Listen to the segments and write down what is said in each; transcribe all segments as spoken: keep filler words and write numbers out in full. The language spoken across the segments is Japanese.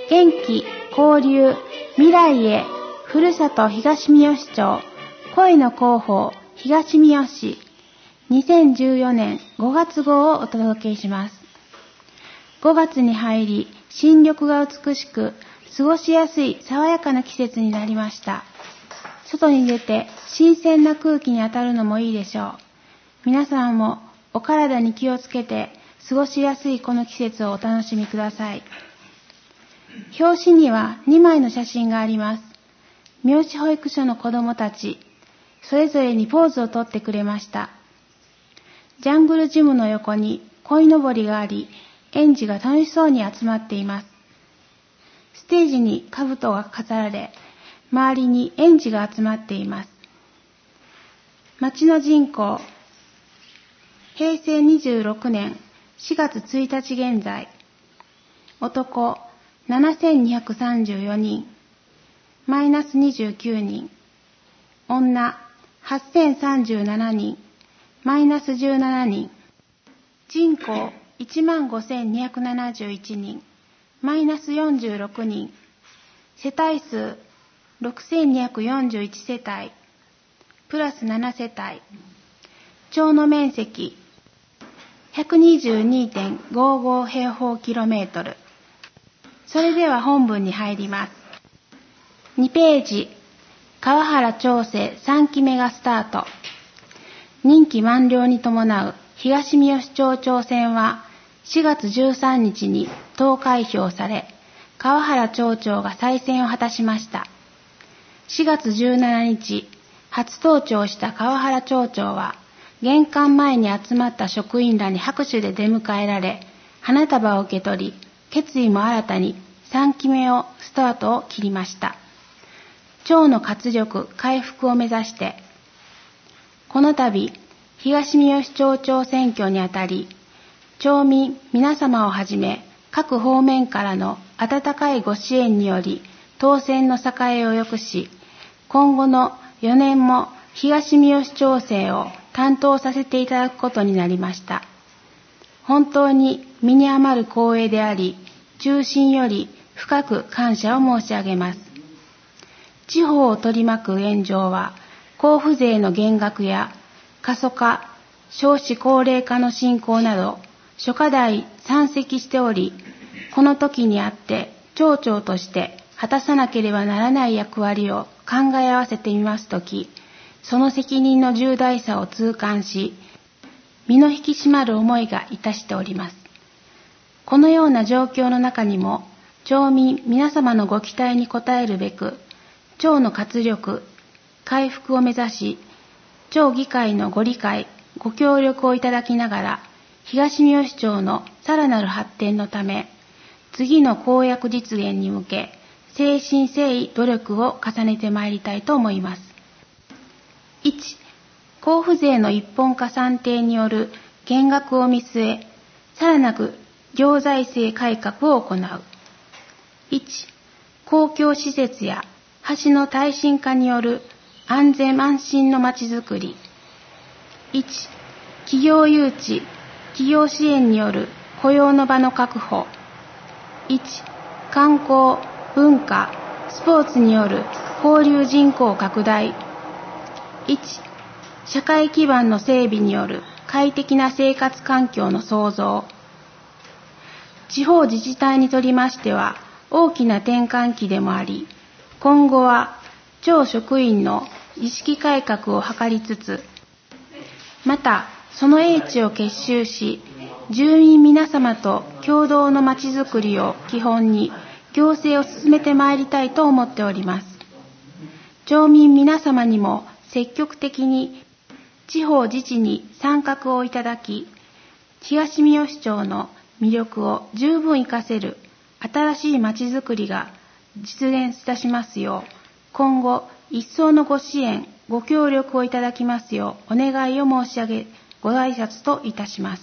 元気、交流、未来へ、ふるさと東みよし町、恋の広報、東みよし、にせんじゅうよねんごがつ号をお届けします。ごがつに入り、新緑が美しく、過ごしやすい爽やかな季節になりました。外に出て新鮮な空気に当たるのもいいでしょう。皆さんもお体に気をつけて過ごしやすいこの季節をお楽しみください。表紙にはにまいの写真があります。三好保育所の子どもたち、それぞれにポーズをとってくれました。ジャングルジムの横に鯉のぼりがあり、園児が楽しそうに集まっています。ステージに兜が飾られ、周りに園児が集まっています。町の人口、へいせいにじゅうろくねんしがつついたち現在、男ななせんにひゃくさんじゅうよにん、マイナスにじゅうきゅうにん、女はっせんさんじゅうななにん、マイナスじゅうななにん、人口いちまんごせんにひゃくななじゅういちにん、マイナスよんじゅうろくにん、世帯数ろくせんにひゃくよんじゅういちせたい、プラスななせたい、町の面積 ひゃくにじゅうにてんごごへいほうキロメートル。それでは本文に入ります。にページ、川原町政さんきめがスタート。任期満了に伴う東みよし町長選はしがつじゅうさんにちに投開票され、川原町長が再選を果たしました。しがつじゅうしちにち、初登庁した川原町長は、玄関前に集まった職員らに拍手で出迎えられ、花束を受け取り、決意も新たにさんきめをスタートを切りました。町の活力回復を目指して、この度、東みよし町長選挙にあたり、町民皆様をはじめ、各方面からの温かいご支援により、当選の栄えを良くし、今後のよねんも東みよし町政を担当させていただくことになりました。本当に身に余る光栄であり、衷心より深く感謝を申し上げます。地方を取り巻く現状は、交付税の減額や過疎化、少子高齢化の進行など、諸課題山積しており、この時にあって町長として果たさなければならない役割を考え合わせてみますとき、その責任の重大さを痛感し、身の引き締まる思いがいたしております。このような状況の中にも、町民皆様のご期待に応えるべく、町の活力、回復を目指し、町議会のご理解、ご協力をいただきながら、東みよし町のさらなる発展のため、次の公約実現に向け、誠心誠意努力を重ねてまいりたいと思います。いち. 交付税の一本化算定による減額を見据え、さらなる行財政改革を行う。いち. 公共施設や橋の耐震化による安全安心のまちづくり。いち. 企業誘致、企業支援による雇用の場の確保。いち. 観光、文化、スポーツによる交流人口拡大。いち. 社会基盤の整備による快適な生活環境の創造。地方自治体にとりましては大きな転換期でもあり、今後は町職員の意識改革を図りつつ、またその英知を結集し、住民皆様と共同のまちづくりを基本に行政を進めてまいりたいと思っております。町民皆様にも積極的に地方自治に参画をいただき、東みよし町の魅力を十分活かせる新しいまちづくりが実現いたしますよう、今後一層のご支援、ご協力をいただきますようお願いを申し上げ、ご挨拶といたします。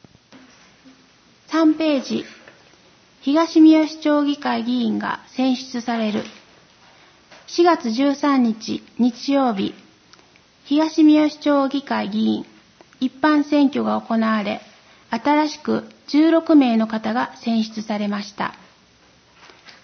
さんページ、東みよし町議会議員が選出される。しがつじゅうさんにち日曜日、東みよし町議会議員一般選挙が行われ、新しくじゅうろくめいの方が選出されました。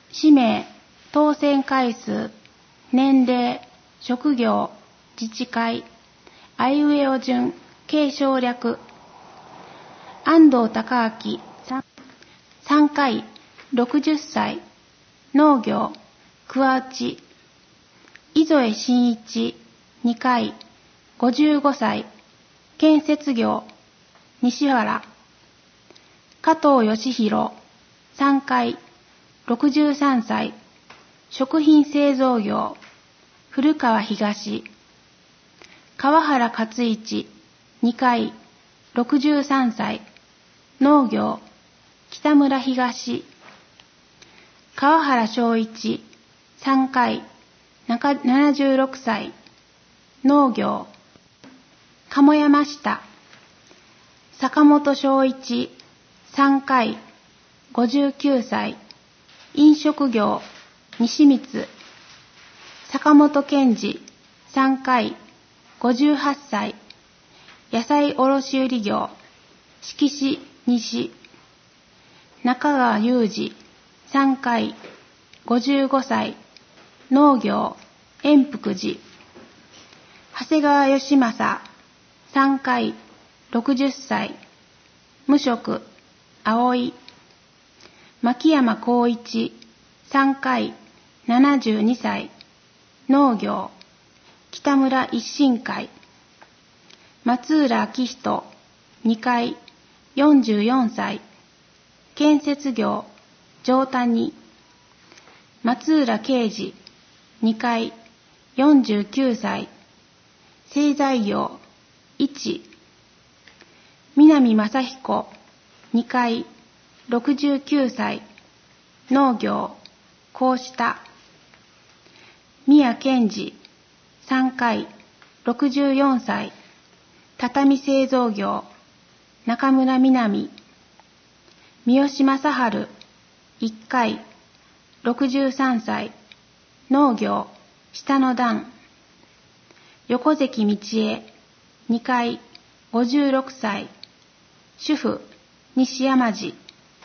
氏名、当選回数、年齢、職業、自治会、あいうえお順、継承略。安藤孝明、さんかい、ろくじゅっさい、農業、桑内。磯江真一、にかい、ごじゅうごさい、建設業、西原。加藤義弘、さんかい、ろくじゅうさんさい、食品製造業、古川東。川原克一、にかい、ろくじゅうさんさい、農業、北村東。川原翔一、さんかい、ななじゅうろくさい、農業、鴨山下。坂本翔一、さんかい、ごじゅうきゅうさい、飲食業、西光。坂本健二、さんかい、ごじゅうはっさい、野菜卸売業、敷地西。中川裕二、さんかい、ごじゅうごさい、農業、円福寺。長谷川義正、さんかい、ろくじゅっさい、無職、葵。牧山光一、さんかい、ななじゅうにさい、農業、北村一新会。松浦明人、にかい、よんじゅうよんさい、建設業、上谷。松浦啓二、にかい、よんじゅうきゅうさい、製材業、いち。南正彦、にかい、ろくじゅうきゅうさい、農業、こうした。宮健二、さんかい、ろくじゅうよんさい、畳製造業、中村南。三好正春、いっかい、ろくじゅうさんさい、農業、下の段。横関道恵、にかい、ごじゅうろくさい、主婦、西山路。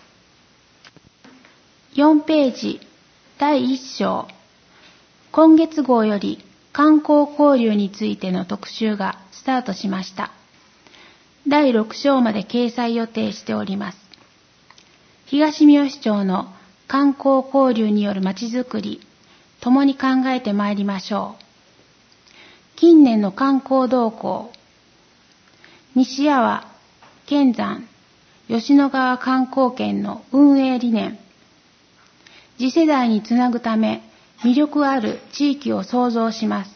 よんページ、だいいっ章。今月号より観光交流についての特集がスタートしました。だいろく章まで掲載予定しております。東三好町の観光交流によるまちづくり、共に考えてまいりましょう。近年の観光動向。西阿波、剣山、吉野川観光圏の運営理念。次世代につなぐため、魅力ある地域を創造します。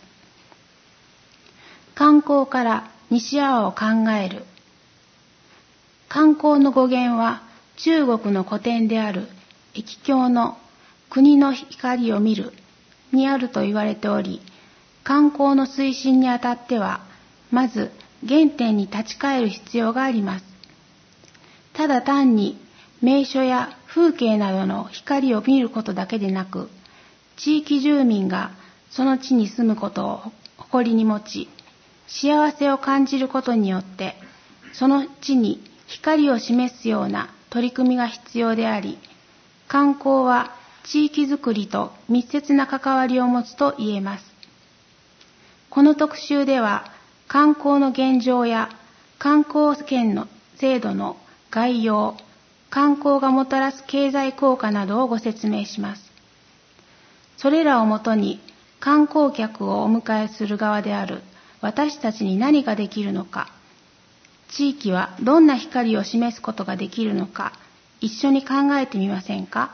観光から西阿波を考える。観光の語源は中国の古典である易経の国の光を見るにあると言われており、観光の推進にあたっては、まず原点に立ち返る必要があります。ただ単に名所や風景などの光を見ることだけでなく、地域住民がその地に住むことを誇りに持ち、幸せを感じることによって、その地に光を示すような取り組みが必要であり、観光は地域づくりと密接な関わりを持つと言えます。この特集では、観光の現状や観光券の制度の概要、観光がもたらす経済効果などをご説明します。それらをもとに観光客をお迎えする側である私たちに何ができるのか、地域はどんな光を示すことができるのか、一緒に考えてみませんか。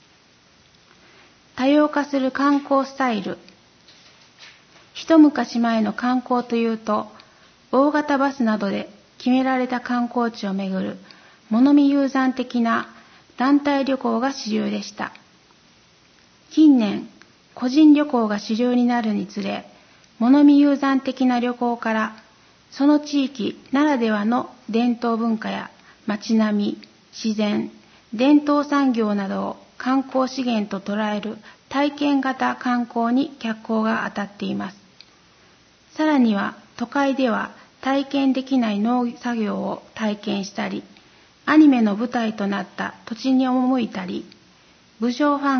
多様化する観光スタイル。一昔前の観光というと、大型バスなどで決められた観光地を巡る物見遊山的な団体旅行が主流でした。近年、個人旅行が主流になるにつれ、物見遊山的な旅行から、その地域ならではの伝統文化や街並み、自然、伝統産業などを観光資源と捉える体験型観光に脚光が当たっています。さらには都会では体験できない農作業を体験したり、アニメの舞台となった土地に赴いたり、武将ファンが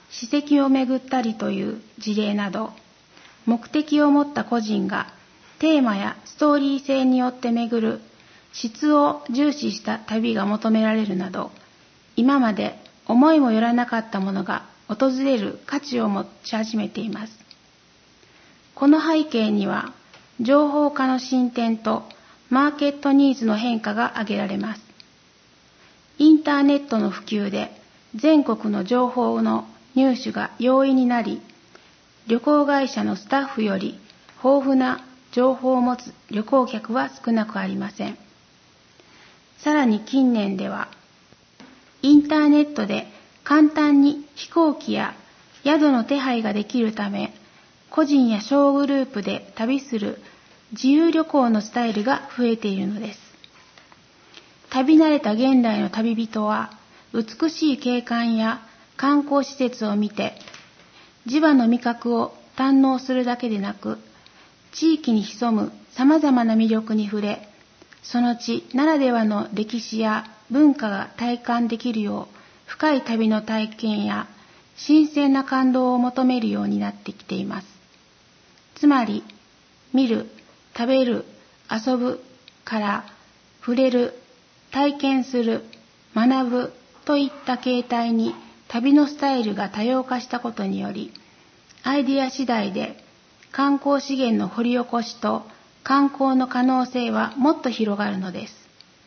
史跡を巡ったりという事例など、目的を持った個人がテーマやストーリー性によって巡る質を重視した旅が求められるなど、今まで思いもよらなかったものが訪れる価値を持ち始めています。この背景には、情報化の進展とマーケットニーズの変化が挙げられます。インターネットの普及で全国の情報の入手が容易になり、旅行会社のスタッフより豊富な情報を持つ旅行客は少なくありません。さらに近年では、インターネットで簡単に飛行機や宿の手配ができるため、個人や小グループで旅する自由旅行のスタイルが増えているのです。旅慣れた現代の旅人は、美しい景観や観光施設を見て、地場の味覚を堪能するだけでなく、地域に潜む様々な魅力に触れ、その地ならではの歴史や文化が体感できるよう、深い旅の体験や新鮮な感動を求めるようになってきています。つまり、見る、食べる、遊ぶから触れる、体験する、学ぶといった形態に旅のスタイルが多様化したことにより、アイデア次第で観光資源の掘り起こしと観光の可能性はもっと広がるのです。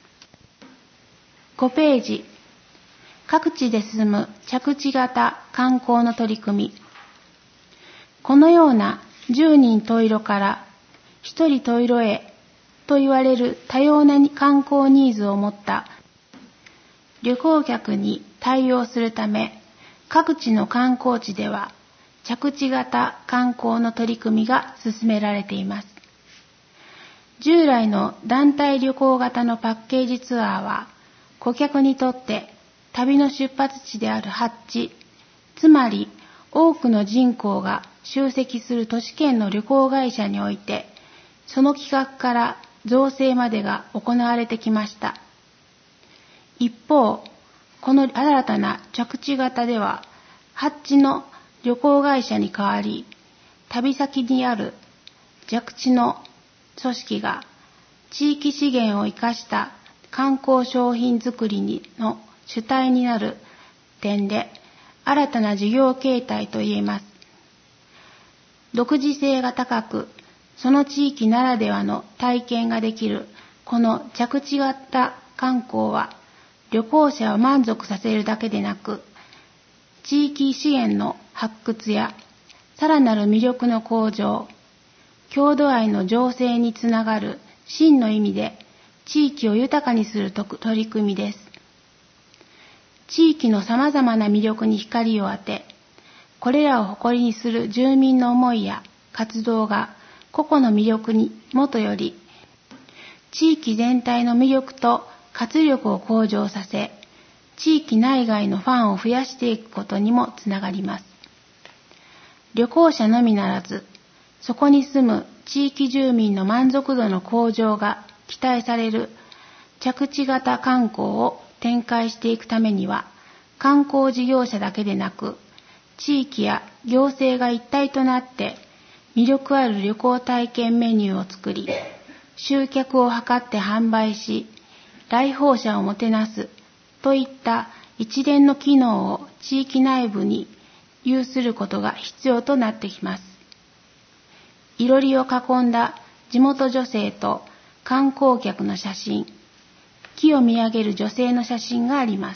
ごページ、各地で進む着地型観光の取り組み。このような十人十色から一人十色へと言われる多様な観光ニーズを持った旅行客に対応するため、各地の観光地では着地型観光の取り組みが進められています。従来の団体旅行型のパッケージツアーは、顧客にとって旅の出発地である発地、つまり多くの人口が集積する都市圏の旅行会社において、その企画から造成までが行われてきました。一方、この新たな着地型では、発地の旅行会社に代わり、旅先にある着地の組織が地域資源を生かした観光商品作りの主体になる点で、新たな事業形態といえます。独自性が高く、その地域ならではの体験ができるこの着地型観光は、旅行者を満足させるだけでなく、地域資源の発掘やさらなる魅力の向上、郷土愛の醸成につながる真の意味で地域を豊かにする取り組みです。地域の様々な魅力に光を当て、これらを誇りにする住民の思いや活動が個々の魅力にもとより、地域全体の魅力と活力を向上させ、地域内外のファンを増やしていくことにもつながります。旅行者のみならず、そこに住む地域住民の満足度の向上が期待される着地型観光を展開していくためには、観光事業者だけでなく、地域や行政が一体となって魅力ある旅行体験メニューを作り、集客を図って販売し、来訪者をもてなすといった一連の機能を地域内部に有することが必要となってきます。いろりを囲んだ地元女性と観光客の写真、木を見上げる女性の写真があります。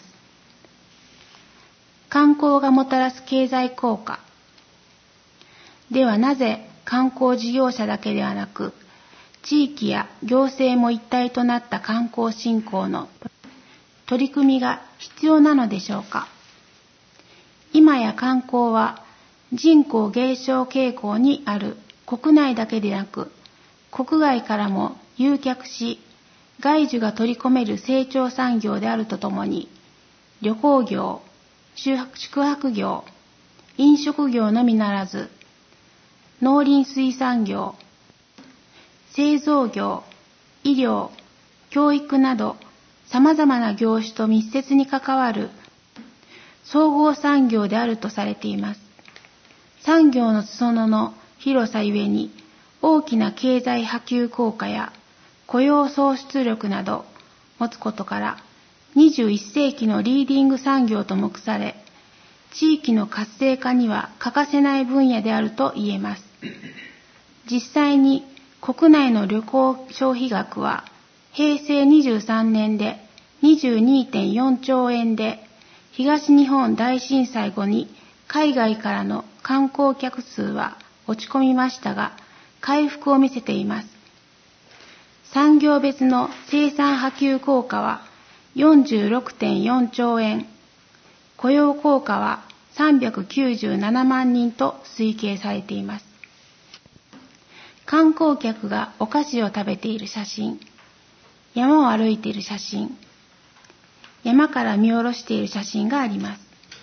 観光がもたらす経済効果。ではなぜ観光事業者だけではなく、地域や行政も一体となった観光振興の取り組みが必要なのでしょうか。今や観光は人口減少傾向にある国内だけでなく、国外からも誘客し、外需が取り込める成長産業であるとともに、旅行業、宿泊業、飲食業のみならず、農林水産業、製造業、医療、教育など様々な業種と密接に関わる総合産業であるとされています。産業の裾野の広さゆえに大きな経済波及効果や雇用創出力など持つことからにじゅういっ世紀のリーディング産業と目され、地域の活性化には欠かせない分野であると言えます。実際に国内の旅行消費額はへいせいにじゅうさんねんで にじゅうにてんよんちょうえんで、東日本大震災後に海外からの観光客数は落ち込みましたが、回復を見せています。産業別の生産波及効果は よんじゅうろくてんよんちょうえん、雇用効果はさんびゃくきゅうじゅうななまんにんと推計されています。観光客がお菓子を食べている写真、山を歩いている写真、山から見下ろしている写真があります。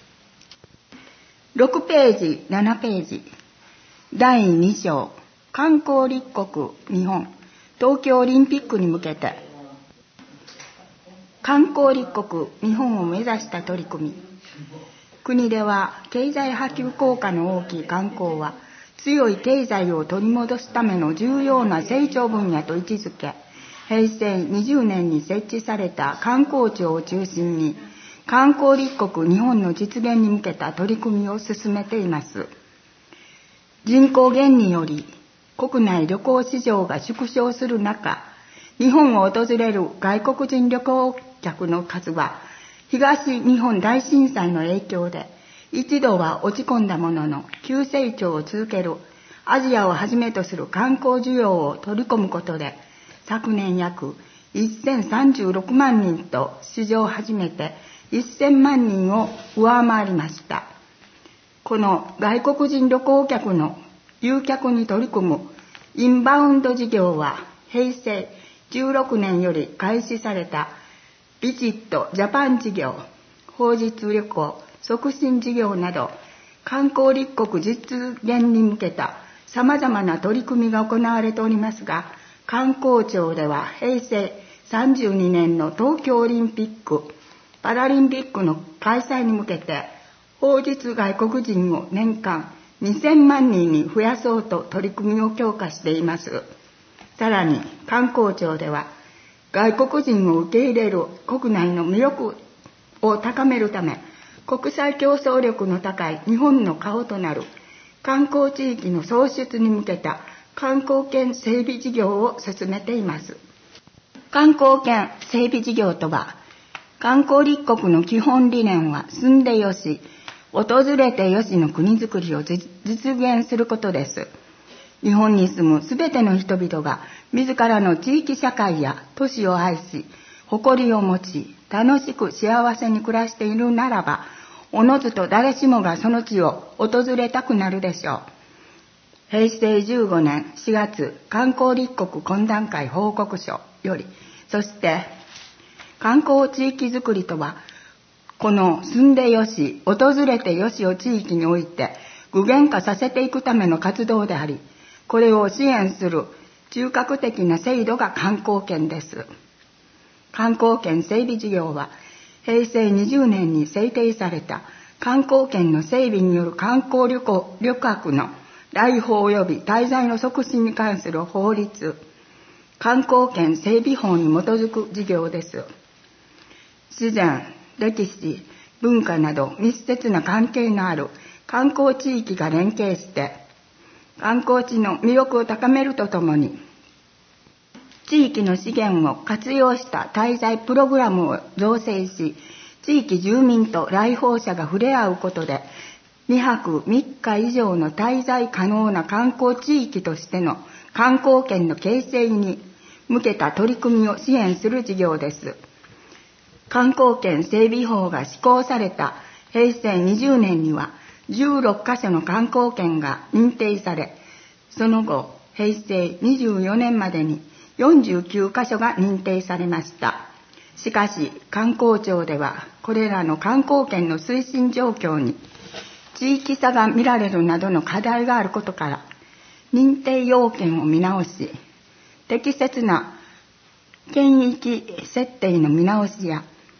ろくページ、ななページ。だいに章、観光立国日本、東京オリンピックに向けて。観光立国日本を目指した取り組み。国では経済波及効果の大きい観光は、強い経済を取り戻すための重要な成長分野と位置づけ、へいせいにじゅうねんに設置された観光庁を中心に、観光立国日本の実現に向けた取り組みを進めています。人口減により国内旅行市場が縮小する中、日本を訪れる外国人旅行客の数は東日本大震災の影響で一度は落ち込んだものの急成長を続けるアジアをはじめとする観光需要を取り込むことで、昨年約せんさんじゅうろくまんにんと史上初めてせんまんにんを上回りました。この外国人旅行客の誘客に取り組むインバウンド事業は、へいせいじゅうろくねんより開始されたビジットジャパン事業、訪日旅行促進事業など、観光立国実現に向けた様々な取り組みが行われておりますが、観光庁ではへいせいさんじゅうにねんの東京オリンピック・パラリンピックの開催に向けて、訪日外国人を年間にせんまんにんに増やそうと取り組みを強化しています。さらに観光庁では、外国人を受け入れる国内の魅力を高めるため、国際競争力の高い日本の顔となる観光地域の創出に向けた観光圏整備事業を進めています。観光圏整備事業とは、観光立国の基本理念は住んでよし、訪れてよしの国づくりを実現することです。日本に住むすべての人々が自らの地域社会や都市を愛し、誇りを持ち、楽しく幸せに暮らしているならば、おのずと誰しもがその地を訪れたくなるでしょう。へいせいじゅうごねんしがつ観光立国懇談会報告書より、そして観光地域づくりとは、この住んでよし、訪れてよしを地域において具現化させていくための活動であり、これを支援する中核的な制度が観光券です。観光券整備事業は、へいせいにじゅうねんに制定された観光券の整備による観光旅行旅客の来訪及び滞在の促進に関する法律、観光券整備法に基づく事業です。自然、歴史、文化など密接な関係のある観光地域が連携して、観光地の魅力を高めるとともに、地域の資源を活用した滞在プログラムを造成し、地域住民と来訪者が触れ合うことで、にはくみっか以上の滞在可能な観光地域としての観光圏の形成に向けた取り組みを支援する事業です。観光圏整備法が施行されたへいせいにじゅうねんにはじゅうろっかしょの観光圏が認定され、その後へいせいにじゅうよねんまでによんじゅうきゅうかしょが認定されました。しかし観光庁では、これらの観光圏の推進状況に地域差が見られるなどの課題があることから、認定要件を見直し、適切な県域設定の見直しや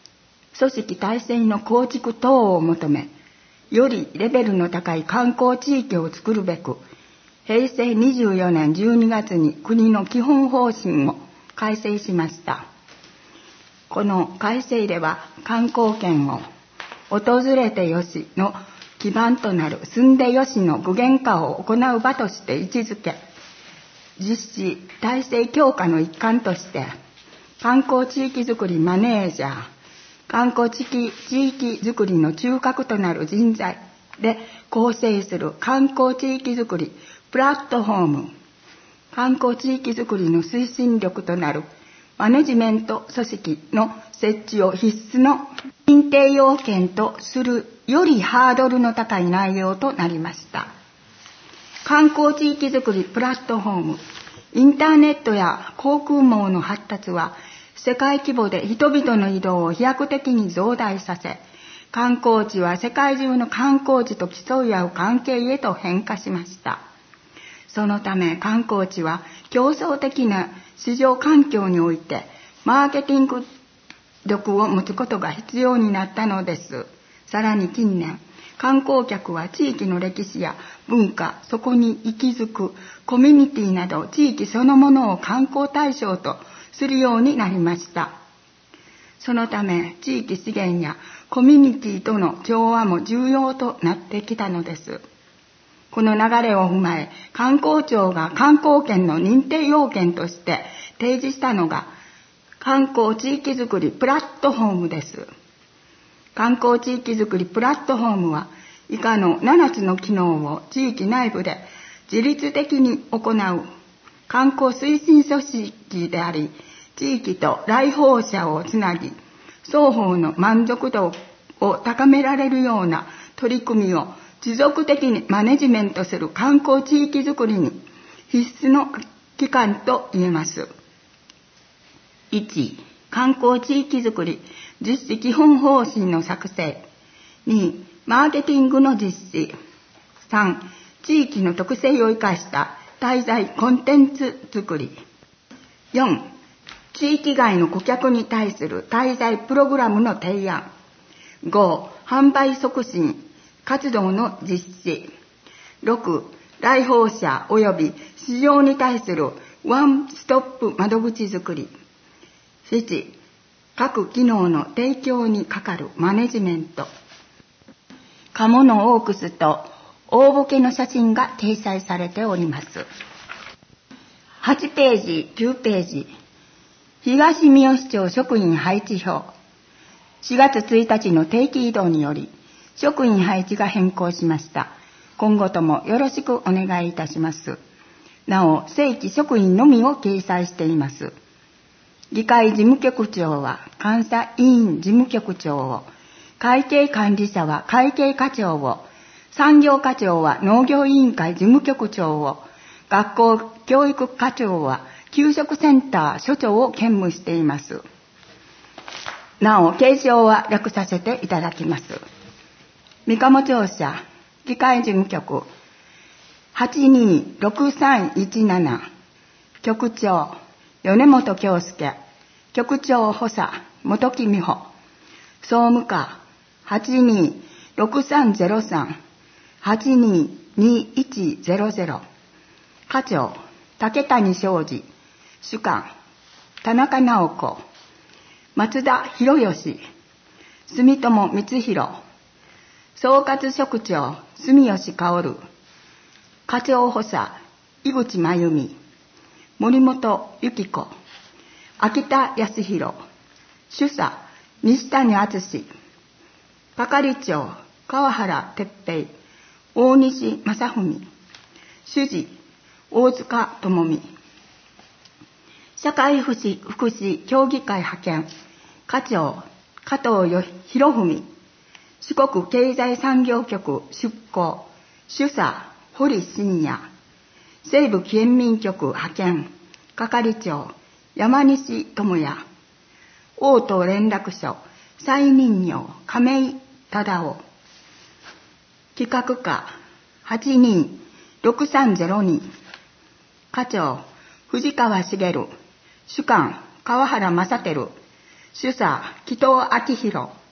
組織体制の構築等を求め、よりレベルの高い観光地域を作るべく、へいせいにじゅうよねんじゅうにがつに国の基本方針を改正しました。この改正では、観光圏を訪れてよしの基盤となる住んでよしの具現化を行う場として位置づけ、実施体制強化の一環として、観光地域づくりマネージャー、観光地域地域づくりの中核となる人材で構成する観光地域づくりプラットフォーム、観光地域づくりの推進力となるマネジメント組織の設置を必須の認定要件とするよりハードルの高い内容となりました。観光地域づくりプラットフォーム、インターネットや航空網の発達は世界規模で人々の移動を飛躍的に増大させ、観光地は世界中の観光地と競い合う関係へと変化しました。そのため観光地は競争的な市場環境においてマーケティング力を持つことが必要になったのです。さらに近年、観光客は地域の歴史や文化、そこに息づくコミュニティなど地域そのものを観光対象とするようになりました。そのため地域資源やコミュニティとの調和も重要となってきたのです。この流れを踏まえ、観光庁が観光圏の認定要件として提示したのが観光地域づくりプラットフォームです。観光地域づくりプラットフォームは以下のななつの機能を地域内部で自律的に行う観光推進組織であり、地域と来訪者をつなぎ、双方の満足度を高められるような取り組みを持続的にマネジメントする観光地域づくりに必須の機関と言えます。いち. 観光地域づくり実施基本方針の作成。に. マーケティングの実施。さん. 地域の特性を生かした滞在コンテンツ作り。よん. 地域外の顧客に対する滞在プログラムの提案。ご. 販売促進活動の実施。ろく. 来訪者及び市場に対するワンストップ窓口作り。なな. 各機能の提供にかかるマネジメント。カモのオークスと大ボケの写真が掲載されております。はちページ、きゅうページ。東みよし町職員配置表。しがつついたちの定期異動により、職員配置が変更しました。今後ともよろしくお願いいたします。なお、正規職員のみを掲載しています。議会事務局長は監査委員事務局長を、会計管理者は会計課長を、産業課長は農業委員会事務局長を、学校教育課長は給食センター所長を兼務しています。なお、継承は略させていただきます。三鴨庁舎議会事務局はちにーろくさんいちなな、局長米本京介、局長補佐本木美穂、総務課はちにーろくさんゼロさん、はちにーにいちゼロゼロ、課長竹谷昌司、主幹田中直子、松田博義、住友光弘、総括職長住吉薫、課長補佐井口真由美、森本由紀子、秋田康弘、主査西谷敦、係長川原哲平、大西正文、主事大塚智美、社会福祉福祉協議会派遣課長加藤博文、四国経済産業局出向主査堀信也、西部県民局派遣係長山西智也、大東連絡所再任用亀井忠夫、企画課はちにーろくさんゼロに、課長藤川茂、主幹川原正輝、主査紀藤昭弘、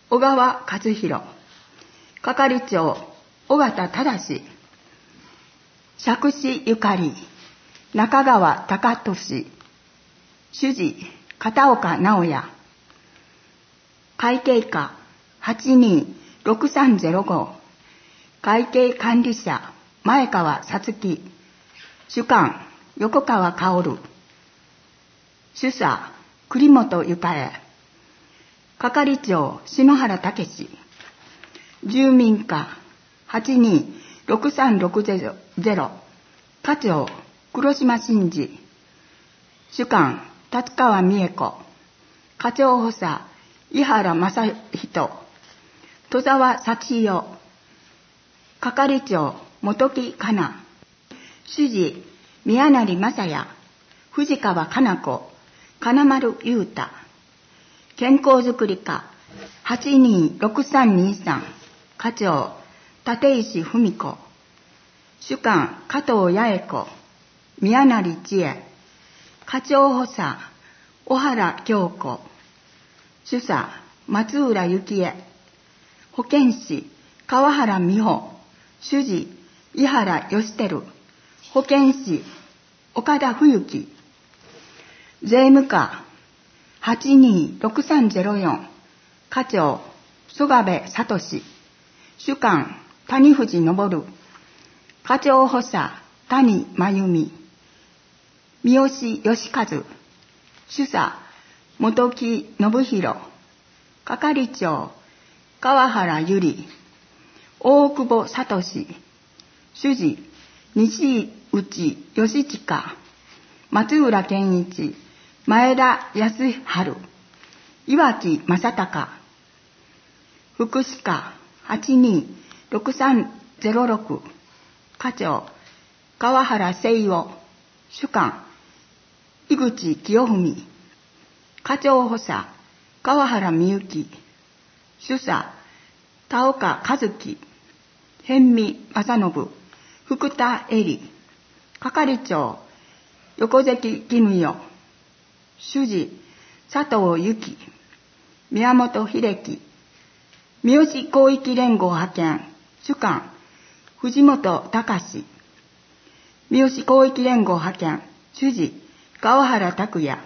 小川和弘。係長、尾形忠。釈子ゆかり、中川貴俊。主事、片岡直也。会計課、はちにーろくさんゼロご。会計管理者、前川さつき。主幹、横川薫。主査、栗本ゆかえ。係長、篠原武史。住民課、はちにーろくさんろくゼロ。課長、黒島真二。主幹、達川美恵子。課長補佐、井原正人。戸沢幸代。係長、本木かな。主事、宮成正也。藤川かな子。金丸裕太。健康づくり課、はちにーろくさんにさん。課長、立石文子。主幹、加藤八重子。宮成千恵。課長補佐、小原京子。主査、松浦幸恵。保健師、川原美穂。主事、井原義輝。保健師、岡田冬樹。税務課、はちにーろくさんゼロよん。課長、曽我部聡。主幹、谷藤昇。課長補佐、谷真由美。三好義和。主査、本木信弘。係長、川原由里。大久保聡。主事、西内義親。松浦健一。前田康春。岩木正隆。福祉課、はちにーろくさんゼロろく。課長、川原誠夫。主幹、井口清文。課長補佐、川原美幸。主査、田岡和樹。辺見正信。福田恵里。係長、横関絹代。主事、佐藤由紀。宮本秀樹。三好広域連合派遣。主幹、藤本隆。三好広域連合派遣。主事、川原拓也。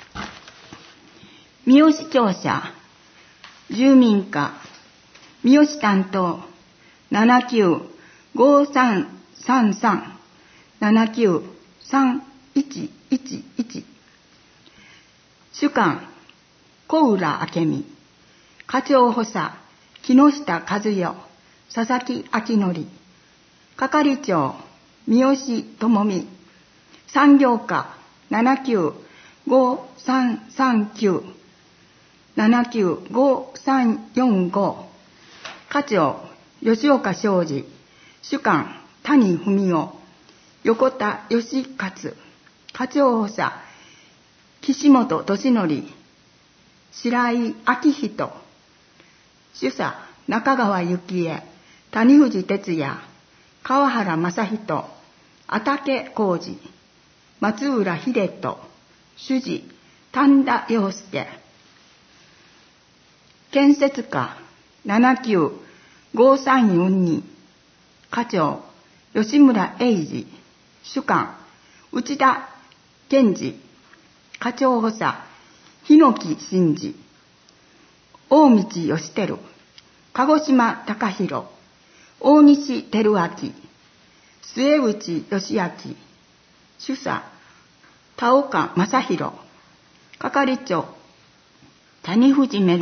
三好庁舎。住民課。三好担当。ななきゅうごさんさんさん。ななきゅうさんいちいちいち。主幹、小浦明美。課長補佐、木下和代。佐々木明則。係長、三好智美。産業課、ななきゅうごさんさんきゅう。ななきゅうごさんよんご。課長、吉岡昌司。主幹、谷文夫。横田義勝。課長補佐、岸本俊則。白井明人。主査、中川幸恵。谷藤哲也。川原正人。阿竹浩二。松浦秀人。主事、丹田洋介。建設課、ななきゅうごさんよんに。課長、吉村英二。主幹、内田健二。課長補佐、日野木真二。大道義輝。鹿児島貴弘。大西照明。末内義明。主査、田岡正弘。係長、谷藤恵。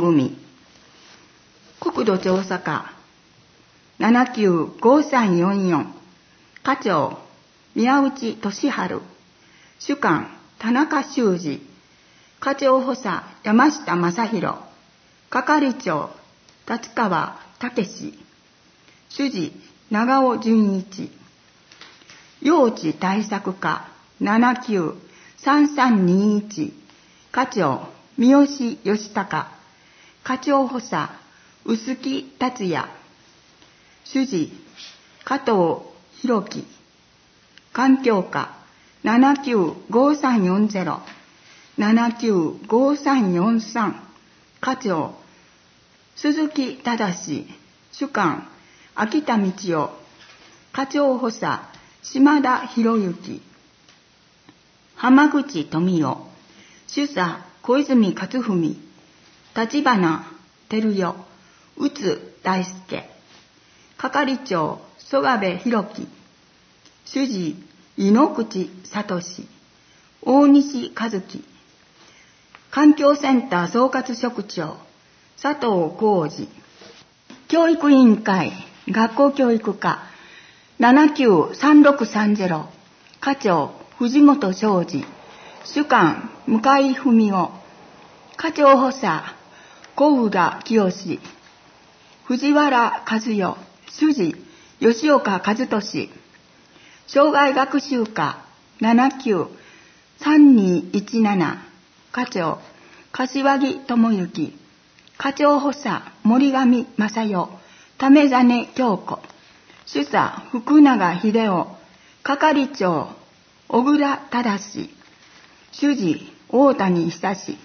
国土調査課、ななきゅうごさんよんよん。課長、宮内俊治。主幹、田中修二。課長補佐、山下正弘。係長、立川武史。主事、長尾純一。用地対策課、ななきゅうさんさんにいち。課長、三好義孝。課長補佐、臼木達也。主事、加藤弘樹。環境課、ななきゅうごさんよんゼロ。ななきゅうごさんよんさん。課長、 鈴木忠、主幹秋田道夫、課長補佐島田博之、浜口富夫、主査小泉克文、立花照代、宇津大輔、係長曽我部弘樹、主事井ノ口聡、大西和樹、環境センター総括職長佐藤浩二、教育委員会学校教育課ななきゅうさんろくさんゼロ、課長藤本昌司、主幹向井文夫、課長補佐小浦清、藤原和代、主事吉岡和俊、障害学習課ななきゅうさんにいちなな、課長柏木智之、課長補佐森上正代、為真京子、主査福永秀夫、係長小倉忠、主事大谷久志、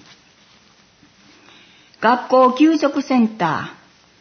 学校給食センタ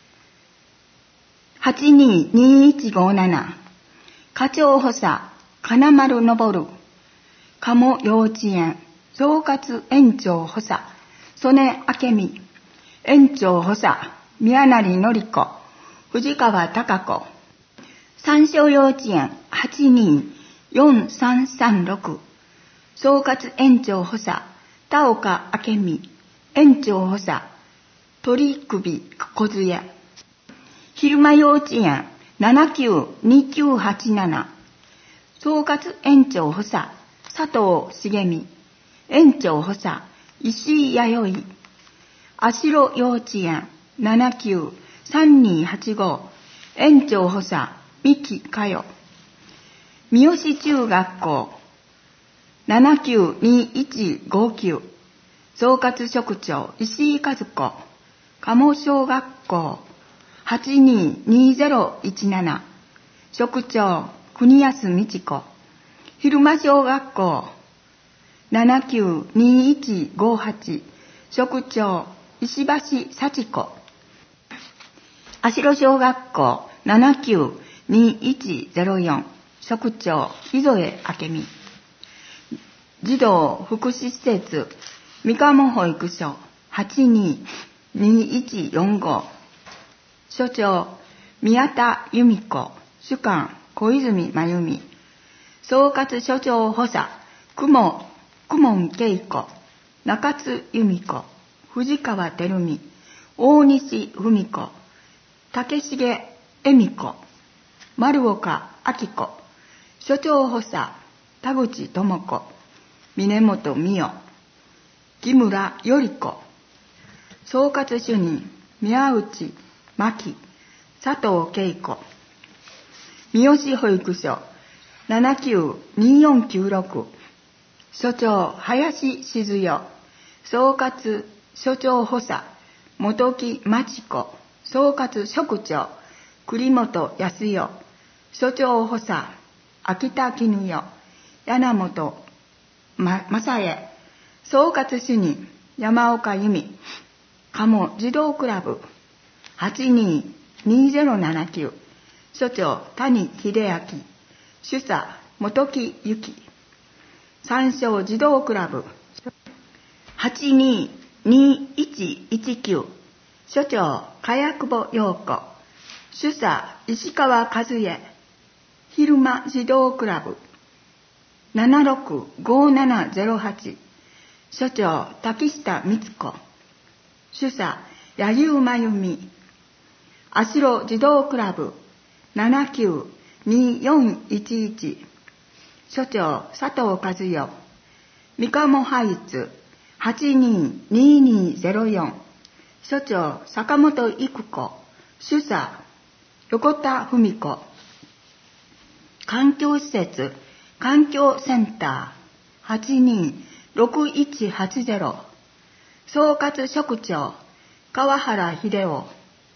ーはちにーにーいちごなな、課長補佐金丸昇、鴨幼稚園総括園長補佐曽根明美、園長補佐宮成典子、藤川貴子、三所幼稚園はちにーよんさんさんろく、総括園長補佐田岡明美、園長補佐鳥首小杖、昼間幼稚園ななきゅうにきゅうはちなな、総括園長補佐佐藤茂美、園長補佐石井弥生、足代幼稚園ななきゅうさんにーはちご、園長補佐三木佳代、三好中学校ななきゅうにいちごきゅう、総括職長石井和子、鴨小学校はちにーにーぜろいちなな、職長国安美智子、昼間小学校ななきゅうにいちごはち、職長石橋幸子、足代小学校ななきゅうにいちぜろよん、職長磯江明美、児童福祉施設三鴨保育所はちにーにいちよんご、所長宮田由美子、主幹小泉真由美、総括所長補佐公文恵子、中津由美子、藤川照美、大西文子、竹重恵美子、丸岡明子、所長補佐田口智子、峰本美代、木村頼子、総括主任宮内真希、佐藤恵子、三好保育所ななきゅうにーよんきゅうろく、所長林静代、総括所長補佐本木真知子、総括職長栗本康代、所長補佐秋田絹代、柳本正恵、総括主任山岡由美、鴨児童クラブはちにーにーぜろななきゅう、所長谷秀明、主査本木由紀、三小児童クラブはちにーにいちいちきゅう、所長茅久保陽子、主査石川和恵、昼間児童クラブななろくごななぜろはち、所長滝下光子、主査柳生真由美、足代児童クラブななきゅうにーよんいちいち、所長佐藤和代、三鴨ハイツはちにーにーにーぜろよん、所長坂本育子、主査横田文子、環境施設環境センターはちにーろくいちはちゼロ、総括職長川原秀夫、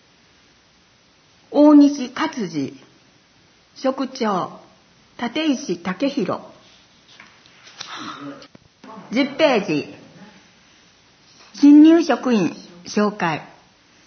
大西勝治、職長立石武弘。じゅっページ、新入職員紹介。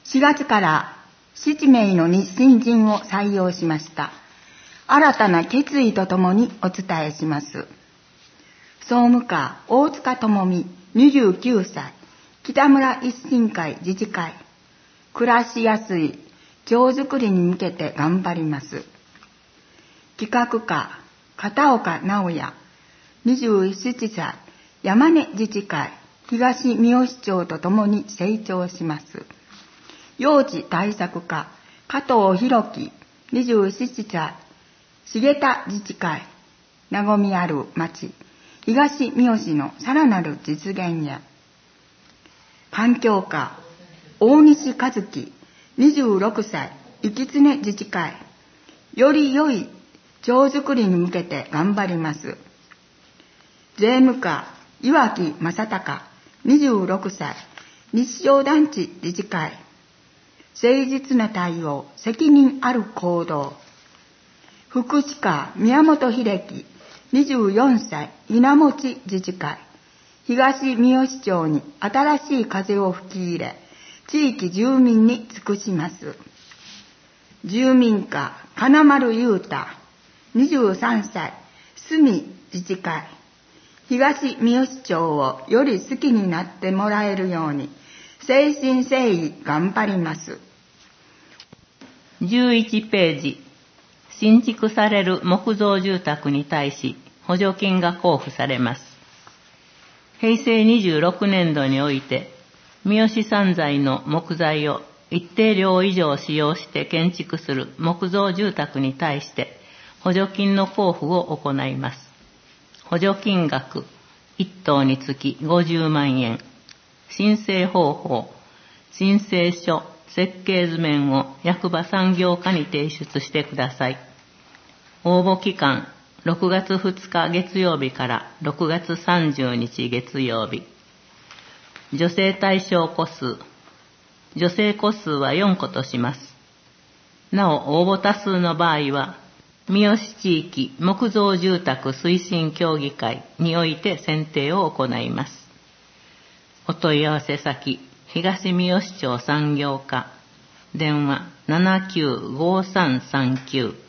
しがつからなな名の新人を採用しました。新たな決意とともにお伝えします。総務課大塚智美にじゅうきゅうさい、北村一新会自治会、暮らしやすい町づくりに向けて頑張ります。企画課片岡直也にじゅうななさい、山根自治会東三好町とともに成長します。幼児対策課加藤弘樹にじゅうななさい、重田自治会和みある町東三好のさらなる実現や、環境課大西和樹にじゅうろくさい、生常自治会より良い町づくりに向けて頑張ります。税務課岩木正隆にじゅうろくさい、日照団地自治会誠実な対応、責任ある行動。福祉課宮本秀樹にじゅうよんさい、稲持自治会東三好町に新しい風を吹き入れ、地域住民に尽くします。住民課金丸裕太にじゅうさんさい、住自治会東三好町をより好きになってもらえるように誠心誠意頑張ります。 じゅういちページ、新築される木造住宅に対し補助金が交付されます。平成にじゅうろくねんどにおいて、三好産材の木材を一定量以上使用して建築する木造住宅に対して補助金の交付を行います。補助金額いっ棟につきごじゅうまんえん。申請方法、申請書、設計図面を役場産業課に提出してください。応募期間、ろくがつふつか月曜日からろくがつさんじゅうにち月曜日。助成対象戸数、助成戸数はよんことします。なお、応募多数の場合は、三好地域木造住宅推進協議会において選定を行います。お問い合わせ先、東三好町産業課、電話 ななきゅうごさんさんきゅう。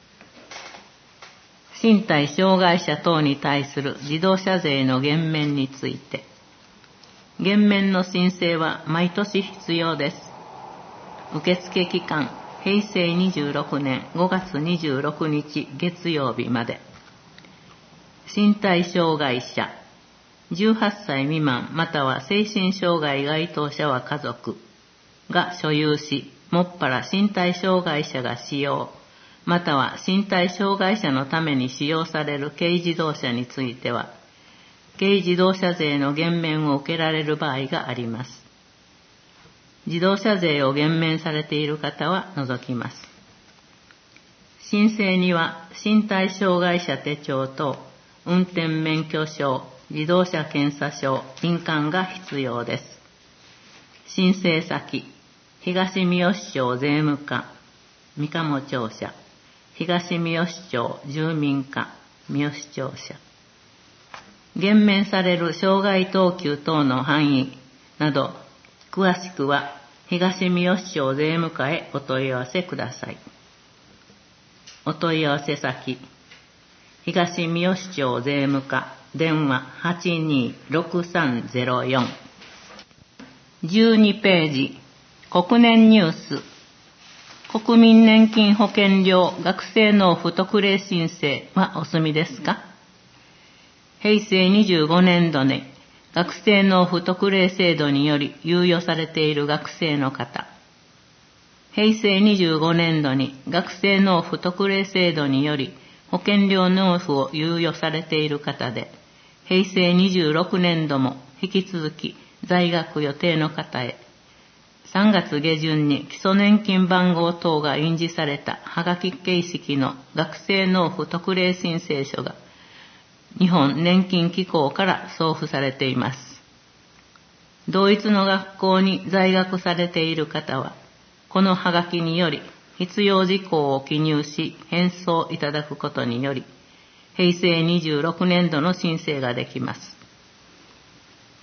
身体障害者等に対する自動車税の減免について、減免の申請は毎年必要です。受付期間、平成にじゅうろくねんごがつにじゅうろくにち月曜日まで。身体障害者、じゅうはっさい未満または精神障害該当者は家族が所有し、もっぱら身体障害者が使用、または身体障害者のために使用される軽自動車については、軽自動車税の減免を受けられる場合があります。自動車税を減免されている方は除きます。申請には身体障害者手帳と運転免許証、自動車検査証、印鑑が必要です。申請先、東三好町税務課、三鴨庁舎、東三好町住民課、三好庁舎。減免される障害等級等の範囲など、詳しくは東三好町税務課へお問い合わせください。お問い合わせ先、東三好町税務課、電話 はちにーろくさんゼロよん。じゅうにページ、国年ニュース。国民年金保険料学生納付特例申請はお済みですか？平成にじゅうごねんどに学生納付特例制度により猶予されている学生の方、平成にじゅうごねんどに学生納付特例制度により保険料納付を猶予されている方で、平成にじゅうろくねんども引き続き在学予定の方へ、さんがつげじゅんに基礎年金番号等が印字されたはがき形式の学生納付特例申請書が日本年金機構から送付されています。同一の学校に在学されている方は、このはがきにより必要事項を記入し返送いただくことにより、平成にじゅうろくねんどの申請ができます。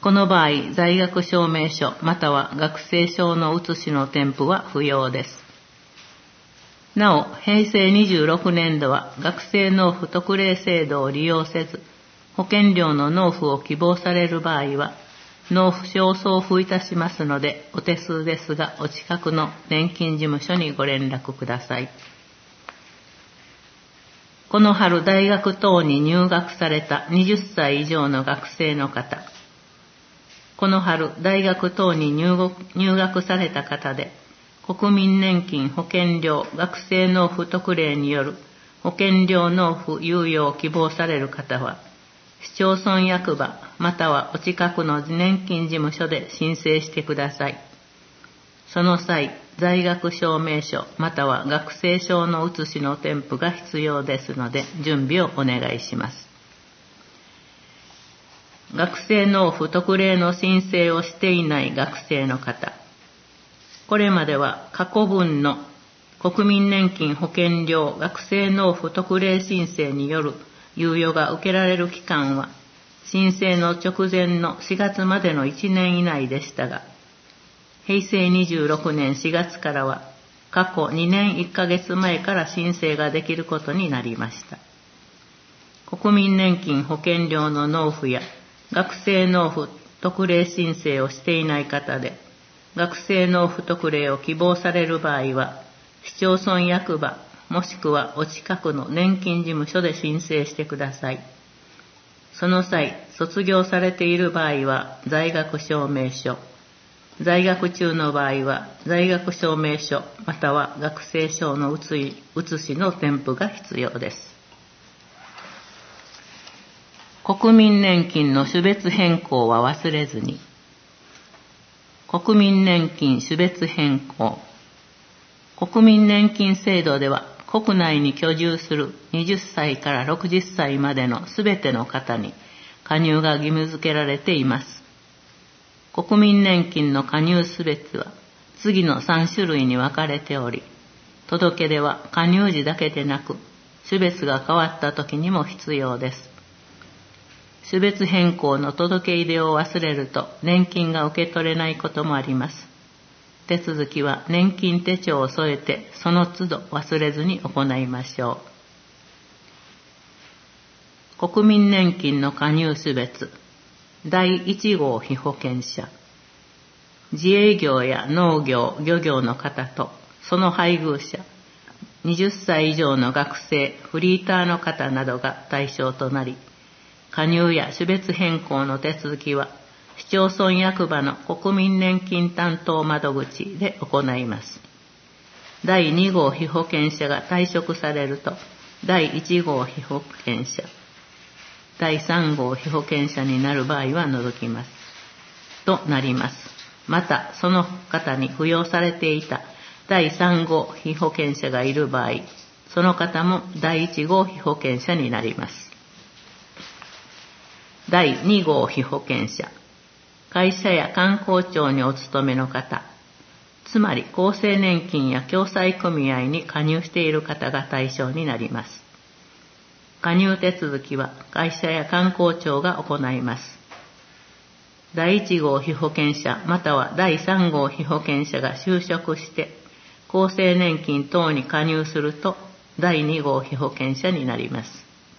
この場合、在学証明書または学生証の写しの添付は不要です。なお、平成にじゅうろくねん度は学生納付特例制度を利用せず、保険料の納付を希望される場合は、納付書を送付いたしますので、お手数ですが、お近くの年金事務所にご連絡ください。この春大学等に入学されたはたち以上の学生の方、この春大学等に入学、入学された方で、国民年金保険料学生納付特例による保険料納付猶予を希望される方は、市町村役場またはお近くの年金事務所で申請してください。その際、在学証明書または学生証の写しの添付が必要ですので、準備をお願いします。学生納付特例の申請をしていない学生の方、これまでは過去分の国民年金保険料学生納付特例申請による猶予が受けられる期間は、申請の直前のしがつまでのいちねん以内でしたが、平成にじゅうろくねんしがつからは、過去にねんいっかげつまえから申請ができることになりました。国民年金保険料の納付や学生納付特例申請をしていない方で、学生納付特例を希望される場合は、市町村役場もしくはお近くの年金事務所で申請してください。その際、卒業されている場合は在学証明書、在学中の場合は在学証明書または学生証の写しの添付が必要です。国民年金の種別変更は忘れずに。国民年金種別変更。国民年金制度では、国内に居住するはたちからろくじゅっさいまでのすべての方に加入が義務付けられています。国民年金の加入種別は次のさん種類に分かれており、届け出は加入時だけでなく、種別が変わった時にも必要です。種別変更の届け出を忘れると年金が受け取れないこともあります。手続きは年金手帳を添えてその都度忘れずに行いましょう。国民年金の加入種別。だいいち号被保険者。自営業や農業、漁業の方とその配偶者、はたち以上の学生、フリーターの方などが対象となり、加入や種別変更の手続きは、市町村役場の国民年金担当窓口で行います。だいに号被保険者が退職されると、だいいち号被保険者、だいさん号被保険者になる場合は除きます。となります。また、その方に扶養されていただいさん号被保険者がいる場合、その方もだいいち号被保険者になります。だいに号被保険者。会社や官公庁にお勤めの方、つまり厚生年金や共済組合に加入している方が対象になります。加入手続きは会社や官公庁が行います。だいいち号被保険者またはだいさん号被保険者が就職して厚生年金等に加入するとだいに号被保険者になります。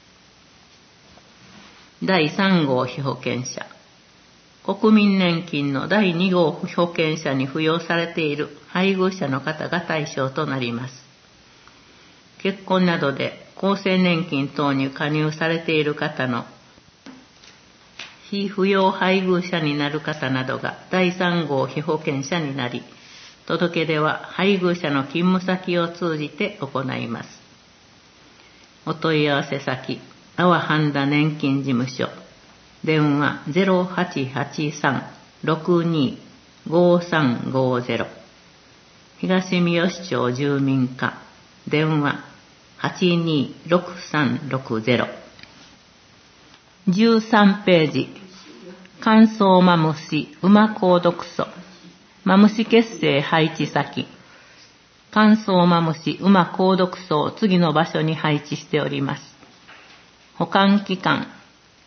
だいさん号被保険者。国民年金のだいに号被保険者に扶養されている配偶者の方が対象となります。結婚などで厚生年金等に加入されている方の被扶養配偶者になる方などがだいさん号被保険者になり、届け出は配偶者の勤務先を通じて行います。お問い合わせ先、阿波半田年金事務所、電話 ゼロはちはちさん ろくにごさんごゼロ、東三好町住民課、電話 はちにろくさんろくゼロ。じゅうさんページ、乾燥マムシ馬購読書、マムシ結成配置先。乾燥マムシ馬購読書を次の場所に配置しております。保管期間、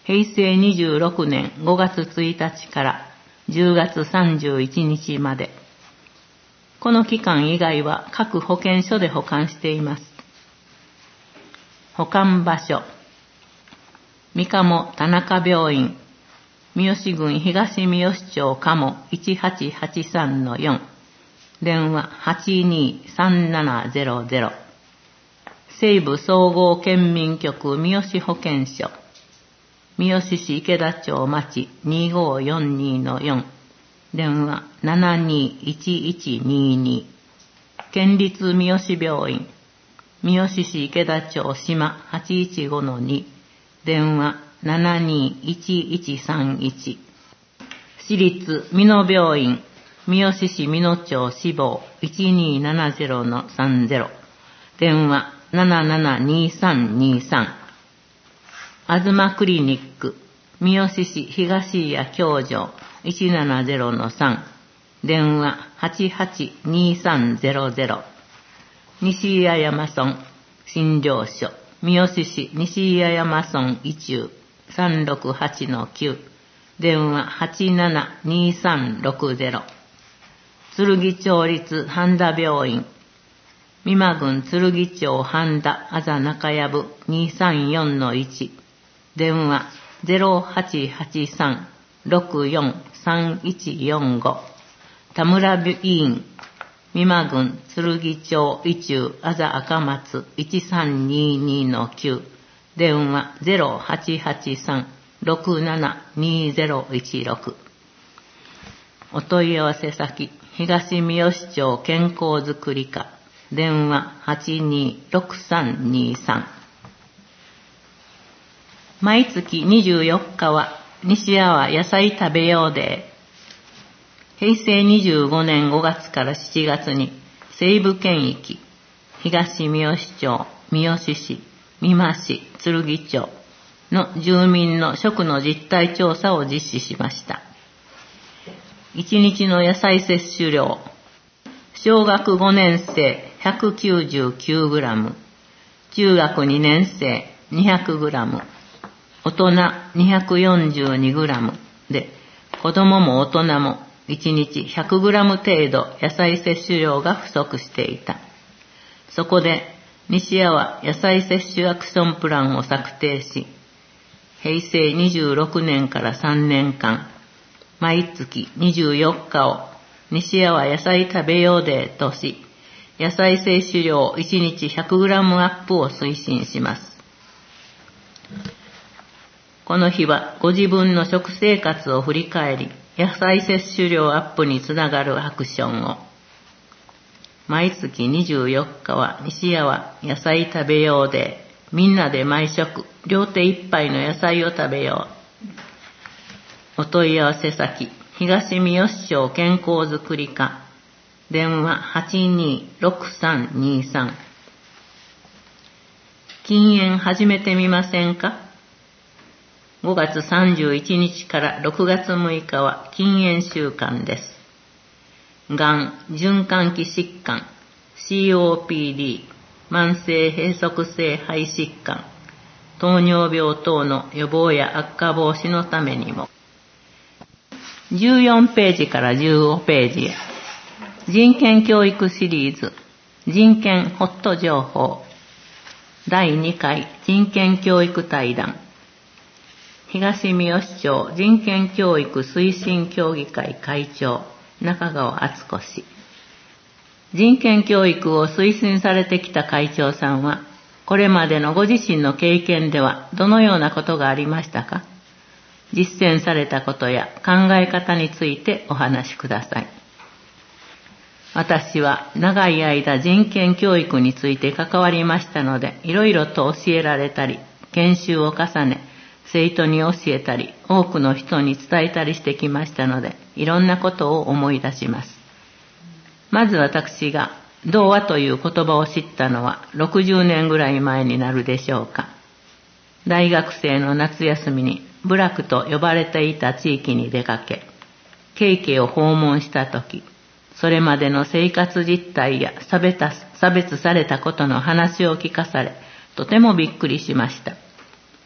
へいせいにじゅうろくねんごがつついたちからじゅうがつさんじゅういちにちまで。この期間以外は各保健所で保管しています。保管場所。三鴨田中病院、三好郡東三好町鴨 いちはちはちさんのよん、電話 はちにーさんななゼロゼロ。西部総合県民局三好保健所、三好市池田町町 にごよんにのよん、電話 ななにーいちいちにに。県立三好病院、三好市池田町島 はちいちごのに、電話 ななにーいちいちさんいち。私立美濃病院、三好市美濃町死亡 いちにーななゼロのさんゼロ、電話 ななななにさんにさん。東クリニック、三好市東谷京城 いちななゼロのさん、電話 はちはちにさんゼロゼロ。西谷山村診療所、三好市西谷山村医中 さんろくはちのきゅう、電話 はちななにさんろくゼロ。剣町立半田病院、美馬郡剣町半田あざ中やぶ にさんよんのいち、電話 ゼロはちはちさんろくよんさんいちよんご。田村医院、美馬郡剣町医中あざ赤松 いちさんににのきゅう、電話 ゼロはちはちさんろくななにゼロいちろく。お問い合わせ先、東三好町健康づくり課、電話 はちにーろくさんにさん。毎月にじゅうよっかは西阿波野菜食べようデー。へいせいにじゅうごねんごがつからしちがつに西部県域、東三好町、三好市、美馬市、剣町の住民の食の実態調査を実施しました。いちにちの野菜摂取量、小学ごねんせい ひゃくきゅうじゅうきゅうグラム、中学にねんせい にひゃくグラム、大人 にひゃくよんじゅうにグラム で、子供も大人もいちにち ひゃくグラム 程度野菜摂取量が不足していた。そこで西阿波野菜摂取アクションプランを策定し、へいせいにじゅうろくねんからさんねんかん、毎月にじゅうよっかを西阿波野菜食べようデーとし、野菜摂取量いちにち ひゃくグラム アップを推進します。この日はご自分の食生活を振り返り、野菜摂取量アップにつながるアクションを。毎月にじゅうよっかは西阿波野菜食べようデー、みんなで毎食両手一杯の野菜を食べよう。お問い合わせ先、東三好町健康づくり課、電話 はちにーろくさんにさん。禁煙始めてみませんか？ごがつさんじゅういちにちからろくがつむいかは禁煙週間です。がん、循環器疾患、シーオーピーディー、慢性閉塞性肺疾患、糖尿病等の予防や悪化防止のためにも。じゅうよんページからじゅうごページへ。人権教育シリーズ、人権ホット情報。だいにかい人権教育対談。東三好町人権教育推進協議会会長、中川敦子氏。人権教育を推進されてきた会長さんは、これまでのご自身の経験ではどのようなことがありましたか？実践されたことや考え方についてお話しください。私は長い間人権教育について関わりましたので、いろいろと教えられたり、研修を重ね、生徒に教えたり、多くの人に伝えたりしてきましたので、いろんなことを思い出します。まず私が童話という言葉を知ったのはろくじゅうねんぐらい前になるでしょうか。大学生の夏休みに部落と呼ばれていた地域に出かけ、ケ家を訪問したとき、それまでの生活実態や差別、差別されたことの話を聞かされ、とてもびっくりしました。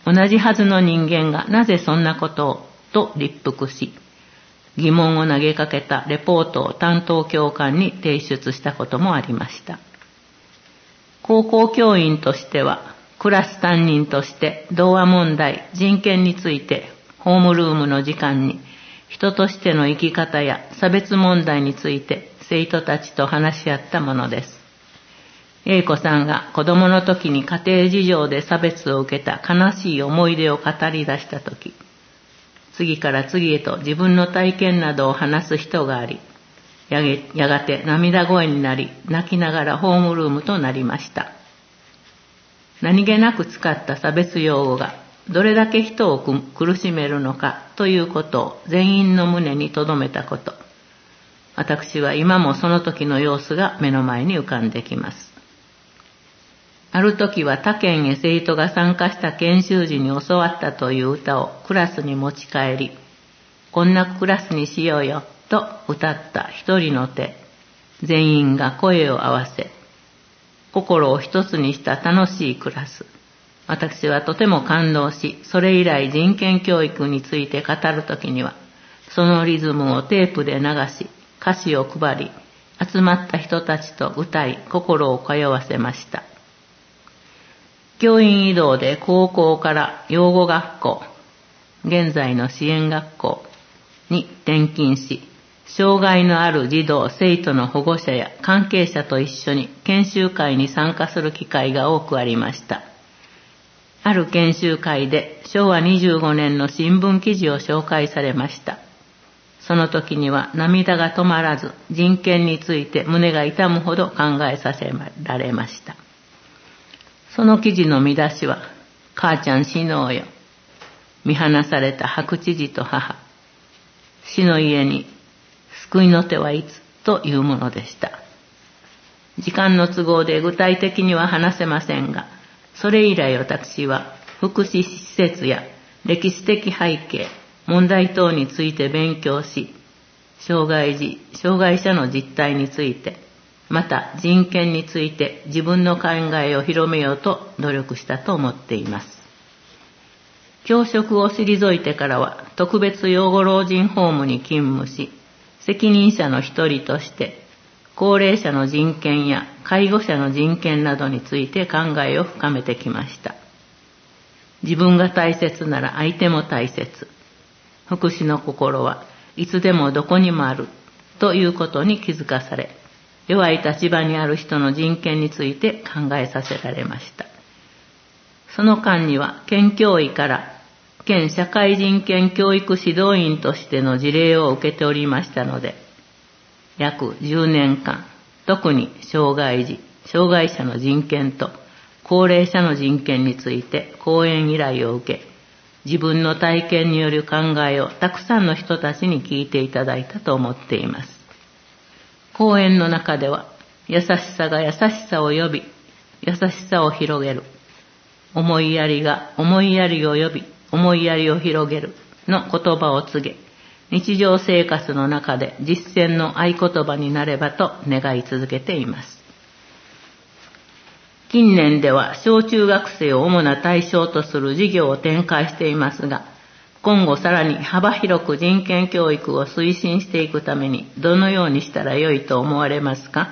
同じはずの人間がなぜそんなことをと立腹し、疑問を投げかけたレポートを担当教官に提出したこともありました。高校教員としては、クラス担任として童話問題、人権についてホームルームの時間に人としての生き方や差別問題について生徒たちと話し合ったものです。英子さんが子供の時に家庭事情で差別を受けた悲しい思い出を語り出した時、次から次へと自分の体験などを話す人があり、やげ、やがて涙声になり、泣きながらホームルームとなりました。何気なく使った差別用語がどれだけ人を苦しめるのかということを全員の胸に留めたこと。私は今もその時の様子が目の前に浮かんできます。ある時は他県へ生徒が参加した研修時に教わったという歌をクラスに持ち帰り、こんなクラスにしようよと歌った一人の手、全員が声を合わせ、心を一つにした楽しいクラス。私はとても感動し、それ以来人権教育について語るときには、そのリズムをテープで流し、歌詞を配り、集まった人たちと歌い、心を通わせました。教員異動で高校から養護学校、現在の支援学校に転勤し、障害のある児童・生徒の保護者や関係者と一緒に研修会に参加する機会が多くありました。ある研修会でしょうわにじゅうごねんの新聞記事を紹介されました。その時には涙が止まらず、人権について胸が痛むほど考えさせられました。その記事の見出しは、母ちゃん死のうよ。見放された白知事と母。死の家に救いの手はいつというものでした。時間の都合で具体的には話せませんが、それ以来私は福祉施設や歴史的背景、問題等について勉強し、障害児、障害者の実態について、また人権について自分の考えを広めようと努力したと思っています。教職を退いてからは特別養護老人ホームに勤務し、責任者の一人として高齢者の人権や介護者の人権などについて考えを深めてきました。自分が大切なら相手も大切。福祉の心はいつでもどこにもあるということに気づかされ、弱い立場にある人の人権について考えさせられました。その間には県教委から県社会人権教育指導員としての事例を受けておりましたので、約じゅうねんかん、特に障害児、障害者の人権と高齢者の人権について講演依頼を受け、自分の体験による考えをたくさんの人たちに聞いていただいたと思っています。講演の中では、優しさが優しさを呼び、優しさを広げる。思いやりが思いやりを呼び、思いやりを広げるの言葉を告げ、日常生活の中で実践の合言葉になればと願い続けています。近年では小中学生を主な対象とする事業を展開していますが、今後さらに幅広く人権教育を推進していくためにどのようにしたらよいと思われますか？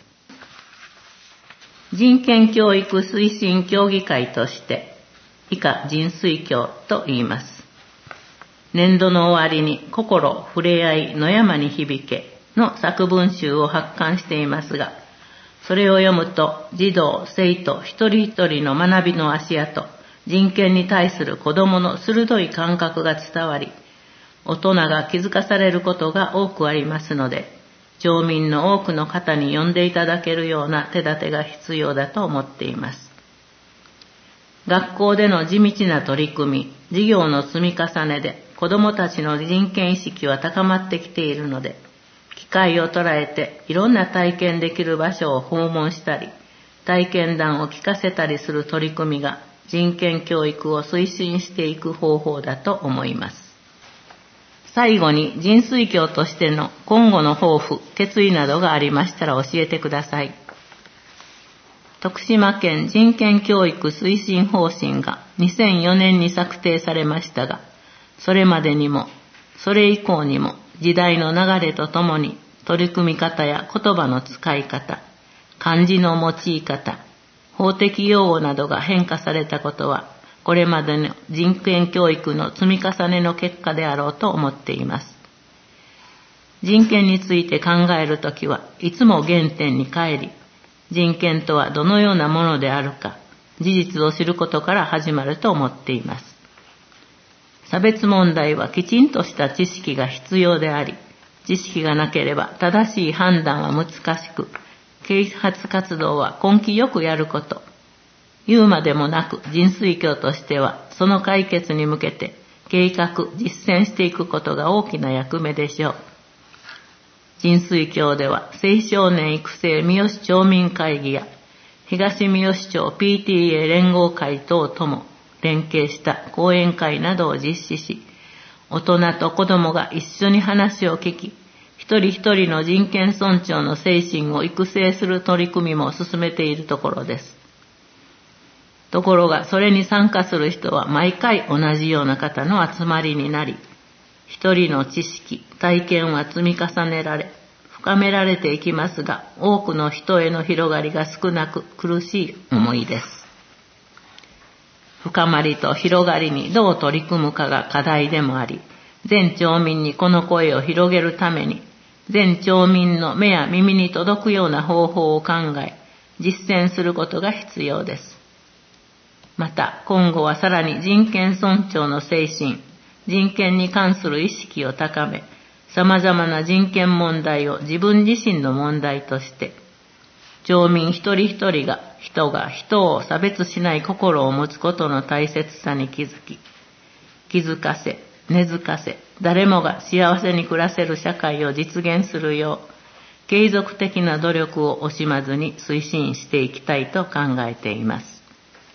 人権教育推進協議会として以下人推協と言います。年度の終わりに心ふれあい野山に響けの作文集を発刊していますが、それを読むと児童、生徒一人一人の学びの足跡、人権に対する子どもの鋭い感覚が伝わり、大人が気づかされることが多くありますので、町民の多くの方に読んでいただけるような手立てが必要だと思っています。学校での地道な取り組み、授業の積み重ねで子どもたちの人権意識は高まってきているので、機会を捉えていろんな体験できる場所を訪問したり、体験談を聞かせたりする取り組みが人権教育を推進していく方法だと思います。最後に人推協としての今後の抱負、決意などがありましたら教えてください。 徳島県人権教育推進方針がにせんよねんに策定されましたが、それまでにも、それ以降にも時代の流れとともに取り組み方や言葉の使い方、漢字の用い方、法的用語などが変化されたことは、これまでの人権教育の積み重ねの結果であろうと思っています。人権について考えるときはいつも原点に帰り、人権とはどのようなものであるか、事実を知ることから始まると思っています。差別問題はきちんとした知識が必要であり、知識がなければ正しい判断は難しく、啓発活動は根気よくやること。言うまでもなく人水教としてはその解決に向けて計画、実践していくことが大きな役目でしょう。人水教では青少年育成三好町民会議や東三好町 ピーティーエー 連合会等とも連携した講演会などを実施し、大人と子どもが一緒に話を聞き、一人一人の人権尊重の精神を育成する取り組みも進めているところです。ところがそれに参加する人は毎回同じような方の集まりになり、一人の知識、体験は積み重ねられ、深められていきますが、多くの人への広がりが少なく苦しい思いです。深まりと広がりにどう取り組むかが課題でもあり、全町民にこの声を広げるために、全町民の目や耳に届くような方法を考え、実践することが必要です。また、今後はさらに人権尊重の精神、人権に関する意識を高め、様々な人権問題を自分自身の問題として、町民一人一人が人が人を差別しない心を持つことの大切さに気づき、気づかせ、根付かせ、誰もが幸せに暮らせる社会を実現するよう、継続的な努力を惜しまずに推進していきたいと考えています。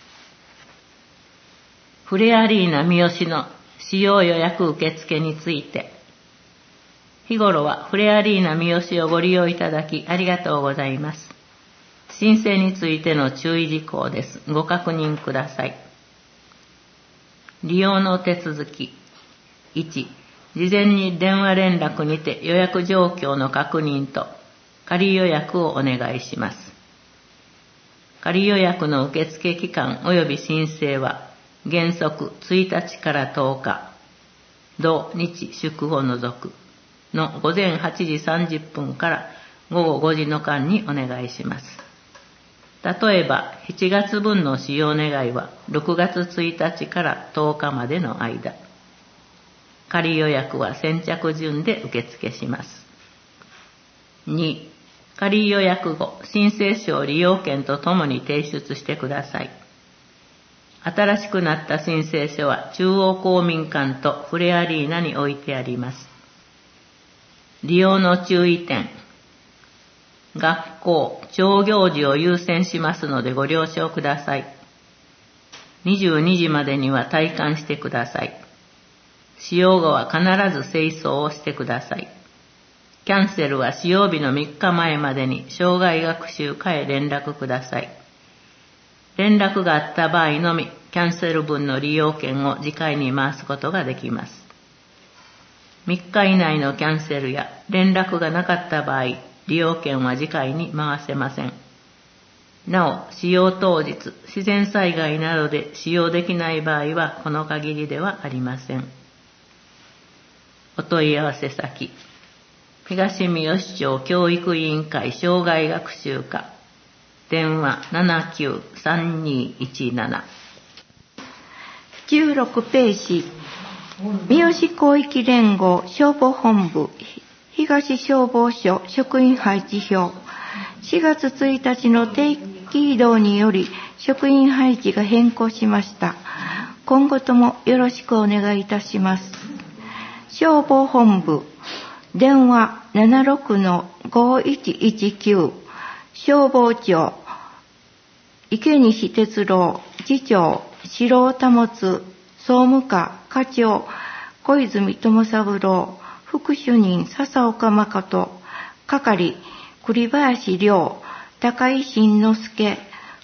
フレアリーナ三好の使用予約受付について、日頃はフレアリーナ三好をご利用いただきありがとうございます。申請についての注意事項です。ご確認ください。利用の手続き。いち、事前に電話連絡にて予約状況の確認と仮予約をお願いします。仮予約の受付期間及び申請は原則ついたちからとおか、土日祝を除くの午前はちじさんじゅっぷんから午後ごじの間にお願いします。例えばしちがつぶんの使用願いはろくがつついたちからとおかまでの間。仮予約は先着順で受付します。に、仮予約後、申請書利用券とともに提出してください。新しくなった申請書は中央公民館とフレアリーナに置いてあります。利用の注意点。学校、長行事を優先しますのでご了承ください。にじゅうにじまでには退館してください。使用後は必ず清掃をしてください。キャンセルは使用日のみっかまえまでに生涯学習課へ連絡ください。連絡があった場合のみ、キャンセル分の利用券を次回に回すことができます。みっか以内のキャンセルや連絡がなかった場合、利用券は次回に回せません。なお、使用当日、自然災害などで使用できない場合は、この限りではありません。お問い合わせ先、東三好町教育委員会生涯学習課、電話 ななきゅうさんにいちなな。 じゅうろくページ、三好広域連合消防本部東消防署職員配置表。しがつついたちの定期異動により職員配置が変更しました。今後ともよろしくお願いいたします。消防本部、電話 ななろくのごいちいちきゅう、消防庁、池西哲郎、次長、城尾保、総務課、課長、小泉智三郎、副主任、笹岡誠、係、栗林良、高井慎之介、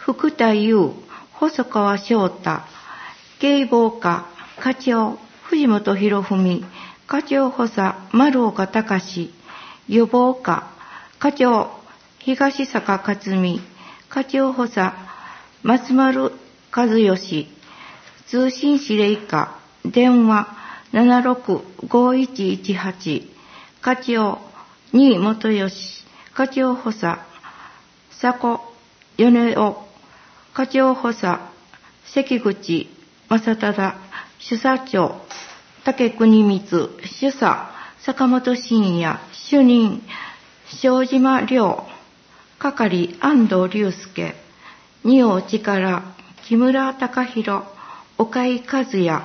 福田優、細川翔太、警防課課長藤本博文、課長補佐丸岡隆、予防課課長東坂克美、課長補佐松丸和義、通信指令課電話 ななろくごいちいちはち、課長新元義、課長補佐佐古米夫、課長補佐関口正忠、主査長竹国光、主査坂本真也、主任庄島亮、係安藤隆介、二王力木村隆弘、岡井和也、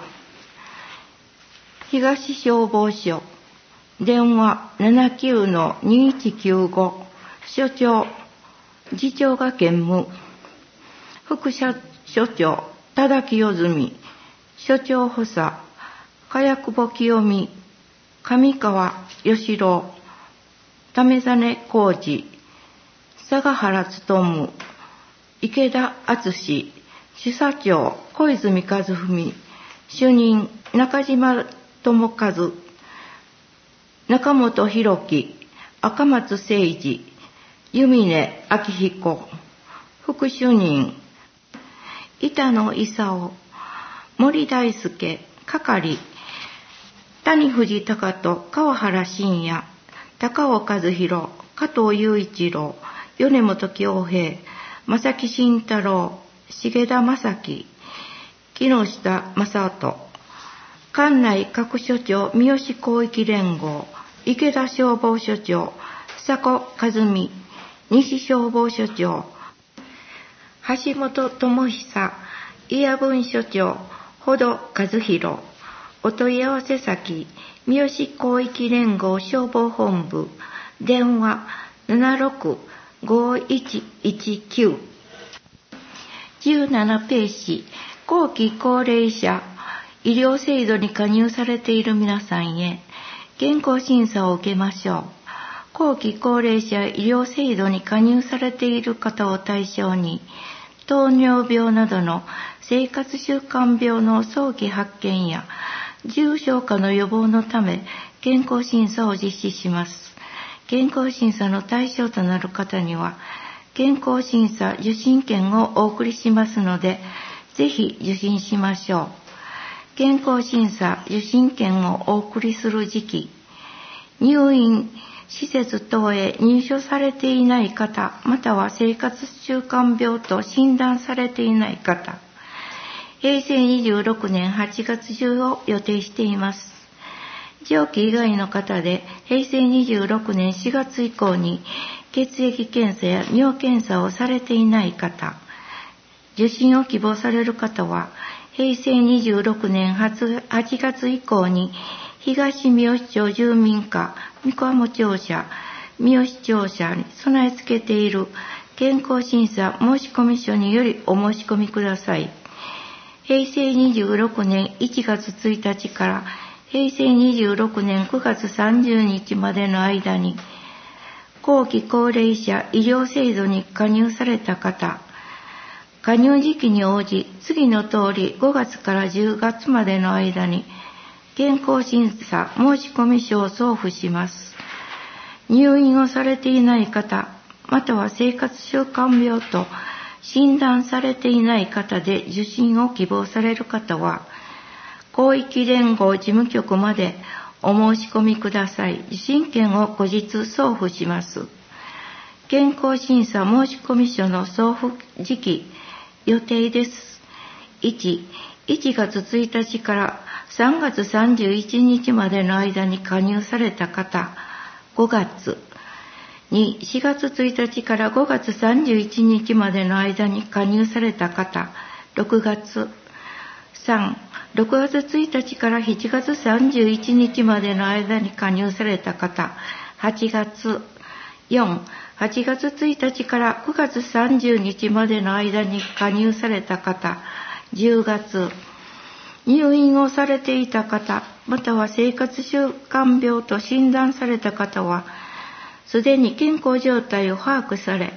東消防署電話 ななきゅうのにいちきゅうご、所長次長が兼務、副社所長多田清澄、所長補佐茅久保清美、上川義郎、為真浩二、相原勉、池田敦、主査長小泉和文、主任中島智和、中本博樹、赤松誠二、湯峰明彦、副主任板野勲、森大輔、係谷藤隆人、川原信也、高尾和弘、加藤雄一郎、米本恭平、正木慎太郎、重田正樹、木下正人、管内各所長三好広域連合、池田消防署長佐古和美、西消防署長橋本智久、伊谷分署長保土和弘、お問い合わせ先三好広域連合消防本部電話 ななろくごいちいちきゅう。じゅうななページ、後期高齢者医療制度に加入されている皆さんへ健康審査を受けましょう。後期高齢者医療制度に加入されている方を対象に、糖尿病などの生活習慣病の早期発見や重症化の予防のため健康審査を実施します。健康審査の対象となる方には健康審査受診券をお送りしますので、ぜひ受診しましょう。健康審査受診券をお送りする時期、入院施設等へ入所されていない方、または生活習慣病と診断されていない方、へいせいにじゅうろくねんはちがつ中を予定しています。上記以外の方でへいせいにじゅうろくねんしがつ以降に血液検査や尿検査をされていない方、受診を希望される方はへいせいにじゅうろくねんはちがつ以降に東三好町住民課三河浜庁舎三好庁舎に備え付けている健康審査申込書によりお申し込みください。へいせいにじゅうろくねんいちがつついたちからへいせいにじゅうろくねんくがつさんじゅうにちまでの間に後期高齢者医療制度に加入された方、加入時期に応じ次の通りごがつからじゅうがつまでの間に健康審査申込書を送付します。入院をされていない方、または生活習慣病と診断されていない方で受診を希望される方は、広域連合事務局までお申し込みください。受診券を後日送付します。健康審査申込書の送付時期、予定です。いち、いちがつついたちからさんがつさんじゅういちにちまでの間に加入された方、ごがつ。に、しがつついたちからごがつさんじゅういちにちまでの間に加入された方、ろくがつ。さん、ろくがつついたちからしちがつさんじゅういちにちまでの間に加入された方、はちがつ。よん、はちがつついたちからくがつさんじゅうにちまでの間に加入された方、じゅうがつ。入院をされていた方、または生活習慣病と診断された方は、すでに健康状態を把握され、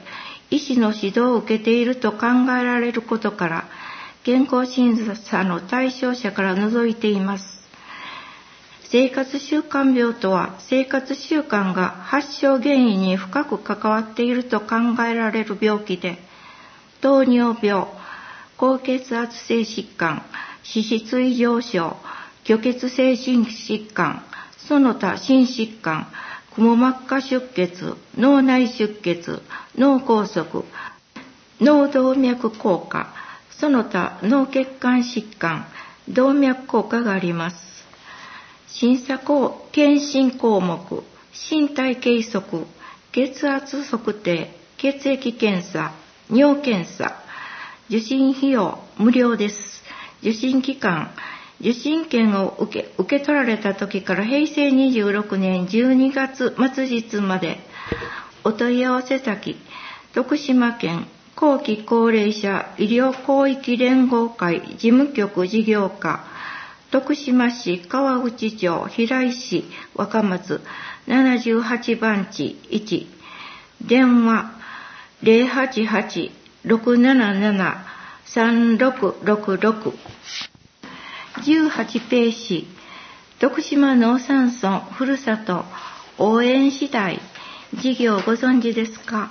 医師の指導を受けていると考えられることから、健康審査の対象者から除いています。生活習慣病とは、生活習慣が発症原因に深く関わっていると考えられる病気で、糖尿病、高血圧性疾患、脂質異常症、虚血性心疾患、その他心疾患、くも膜下出血、脳内出血、脳梗塞、脳動脈硬化、その他脳血管疾患、動脈硬化があります。審査項、検診項目、身体計測、血圧測定、血液検査、尿検査、受診費用無料です。受診期間、受診券を受け、受け取られた時からへいせいにじゅうろくねんじゅうにがつ末日まで、お問い合わせ先、徳島県後期高齢者医療広域連合会事務局事業課、徳島市川口町平井市若松ななじゅうはちばんちいち、電話 ゼロはちはち ろくなななな さんろくろくろく、じゅうはちページ、徳島農産村ふるさと応援次第事業ご存知ですか？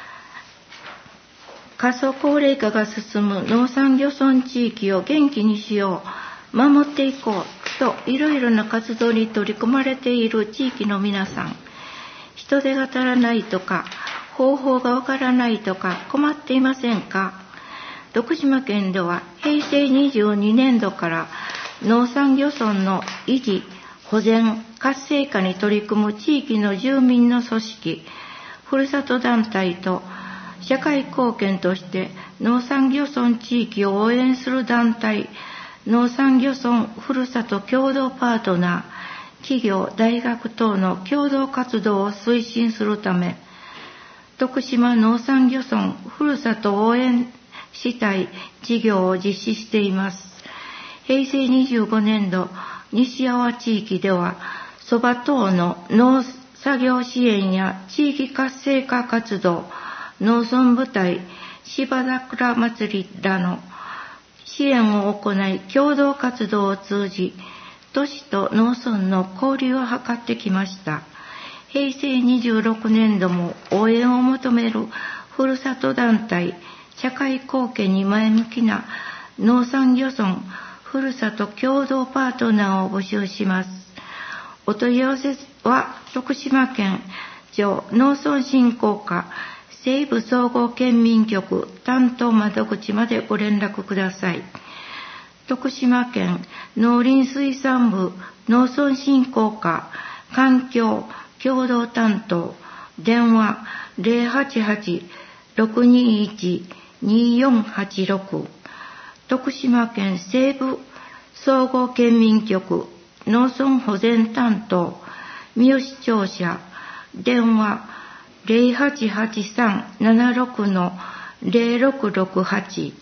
過疎高齢化が進む農産漁村地域を元気にしよう、守っていこうといろいろな活動に取り組まれている地域の皆さん、人手が足らないとか方法がわからないとか困っていませんか？徳島県ではへいせいにじゅうにねんどから農産漁村の維持、保全、活性化に取り組む地域の住民の組織、ふるさと団体と社会貢献として農産漁村地域を応援する団体、農産漁村ふるさと共同パートナー、企業、大学等の共同活動を推進するため、徳島農産漁村ふるさと応援主体事業を実施しています。へいせいにじゅうごねんど、西阿波地域では、そば等の農作業支援や地域活性化活動、農村部隊、芝桜祭りらの支援を行い、共同活動を通じ、都市と農村の交流を図ってきました。へいせいにじゅうろくねんども応援を求めるふるさと団体、社会貢献に前向きな農産漁村ふるさと共同パートナーを募集します。お問い合わせは徳島県庁農村振興課西部総合県民局担当窓口までご連絡ください。徳島県農林水産部農村振興課環境共同担当、電話 ゼロはちはち ろくにいち によんはちろく、徳島県西部総合県民局農村保全担当、三好庁舎、電話 ゼロはちはちさん ななろく ゼロろくろくはち、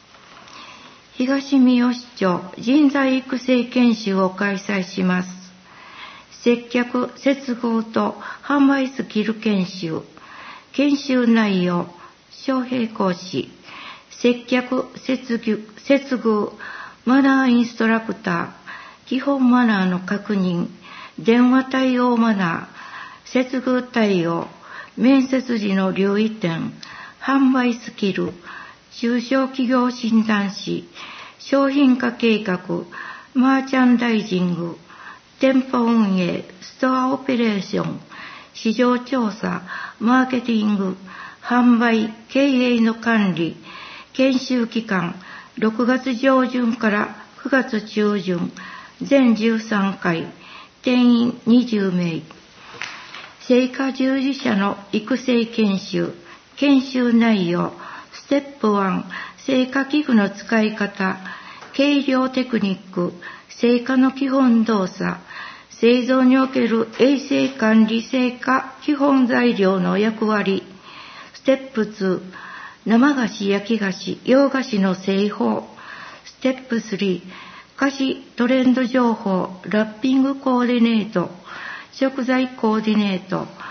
東三好町人材育成研修を開催します。接客、接合と販売スキル研修、研修内容、招聘講師、接客、接遇、接遇、マナーインストラクター、基本マナーの確認、電話対応マナー、接遇対応、面接時の留意点、販売スキル、中小企業診断士、商品化計画、マーチャンダイジング、店舗運営、ストアオペレーション、市場調査、マーケティング、販売、経営の管理、研修期間、ろくがつじょうじゅんからくがつちゅうじゅん、全じゅうさんかい、定員にじゅうめい。成果従事者の育成研修、研修内容、ステップいち、成果器具の使い方、計量テクニック、成果の基本動作、製造における衛生管理成果基本材料の役割、ステップに、生菓子、焼き菓子、洋菓子の製法、ステップさん、菓子トレンド情報、ラッピングコーディネート、食材コーディネート、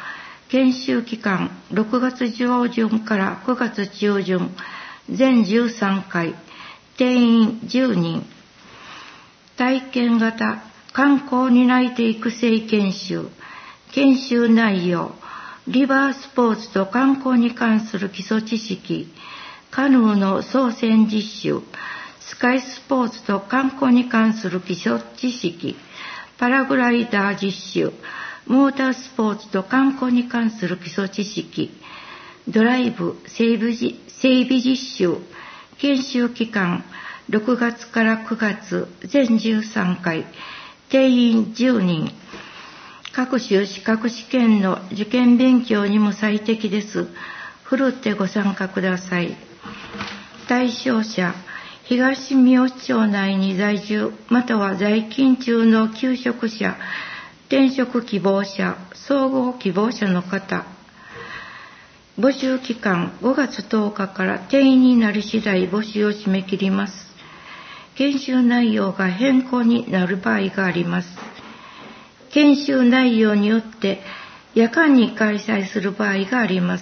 研修期間ろくがつ上旬からくがつ中旬、全じゅうさんかい、定員じゅうにん。体験型観光担い手育成研修。研修内容、リバースポーツと観光に関する基礎知識、カヌーの操船実習、スカイスポーツと観光に関する基礎知識、パラグライダー実習、モータースポーツと観光に関する基礎知識、ドライブ整備じ整備実習、研修期間ろくがつからくがつ、全じゅうさんかい、定員じゅうにん。各種資格試験の受験勉強にも最適です。ふるってご参加ください。対象者、東三好町内に在住または在勤中の求職者、転職希望者、総合希望者の方。募集期間ごがつとおかから定員になり次第募集を締め切ります。研修内容が変更になる場合があります。研修内容によって夜間に開催する場合があります。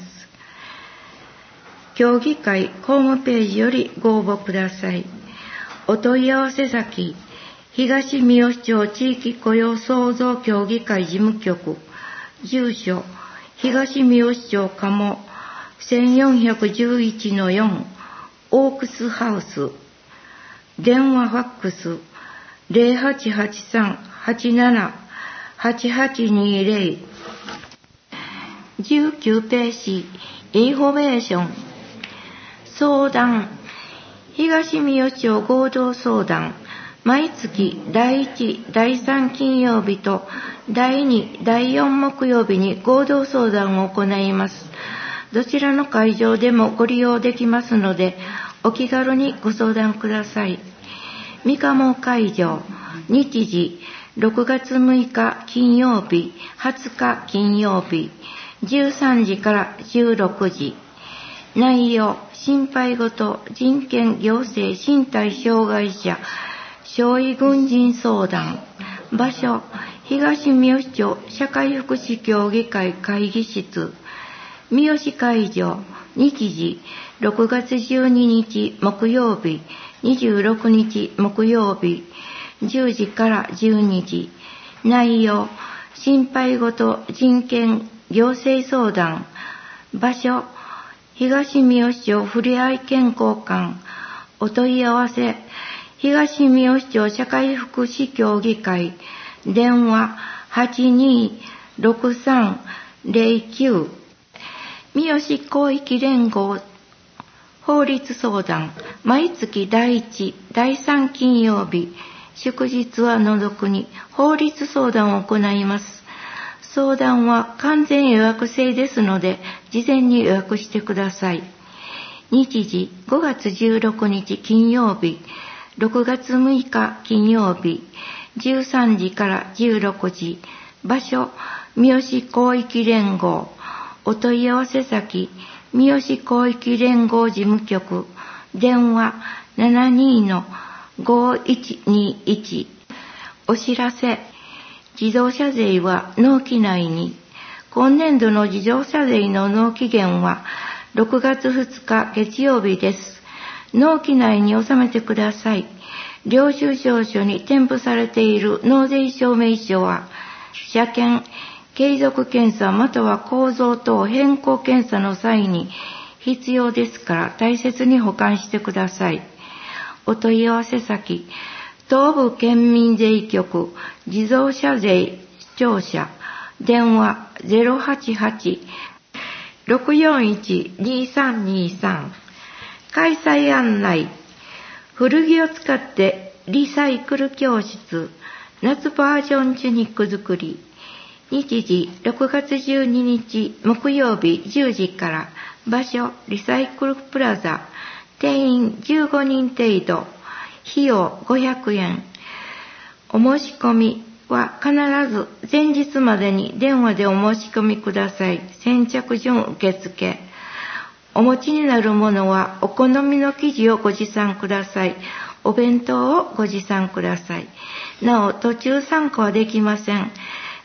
協議会ホームページよりご応募ください。お問い合わせ先、東三好町地域雇用創造協議会事務局、住所、東三好町鴨 せんよんひゃくじゅういちのよん オークスハウス、電話ファックス ゼロはちはちさん はちなな はちはちにゼロ。 じゅうきゅうページ、インフォメーション。相談、東三好町合同相談、毎月だいいち、だいさん金曜日とだいに、だいよん木曜日に合同相談を行います。どちらの会場でもご利用できますので、お気軽にご相談ください。三鴨会場、日時、ろくがつむいか金曜日、はつか金曜日、じゅうさんじからじゅうろくじ。内容、心配事、人権、行政、身体障害者、傷痍軍人相談。場所、東三好町社会福祉協議会会議室。三好会場、日時、ろくがつじゅうににち木曜日、にじゅうろくにち木曜日、じゅうじからじゅうにじ。内容、心配事、人権、行政相談。場所、東三好町ふれあい健康館。お問い合わせ、東三好町社会福祉協議会。電話、はちにーろくさんゼロきゅう。三好広域連合法律相談。毎月だいいち、だいさん金曜日、祝日は除くに法律相談を行います。相談は完全予約制ですので、事前に予約してください。日時、ごがつじゅうろくにち金曜日、ろくがつむいか金曜日、じゅうさんじからじゅうろくじ。場所、三好広域連合。お問い合わせ先、三好広域連合事務局。電話、ななにーのごいちにいち。お知らせ、自動車税は納期内に。今年度の自動車税の納期限はろくがつふつか月曜日です。納期内に納めてください。領収証書に添付されている納税証明書は、車検、継続検査または構造等変更検査の際に必要ですから大切に保管してください。お問い合わせ先、東部県民税局自動車税視聴者。電話 ゼロはちはち ろくよんいち にさんにさん。開催案内、古着を使ってリサイクル教室、夏バージョンチュニック作り。日時、ろくがつじゅうににち木曜日じゅうじから。場所、リサイクルプラザ。定員じゅうごにん程度。費用ごひゃくえん。お申し込みは必ず前日までに電話でお申し込みください。先着順受付。お持ちになるものはお好みの生地をご持参ください。お弁当をご持参ください。なお、途中参加はできません。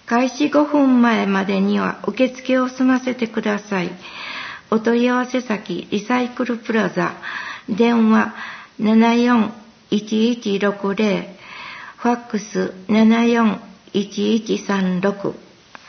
開始ごふんまえまでには受付を済ませてください。お問い合わせ先、リサイクルプラザ、電話 ななよんいちいちろくぜろ、ファックス ななよんいちいちさんろく。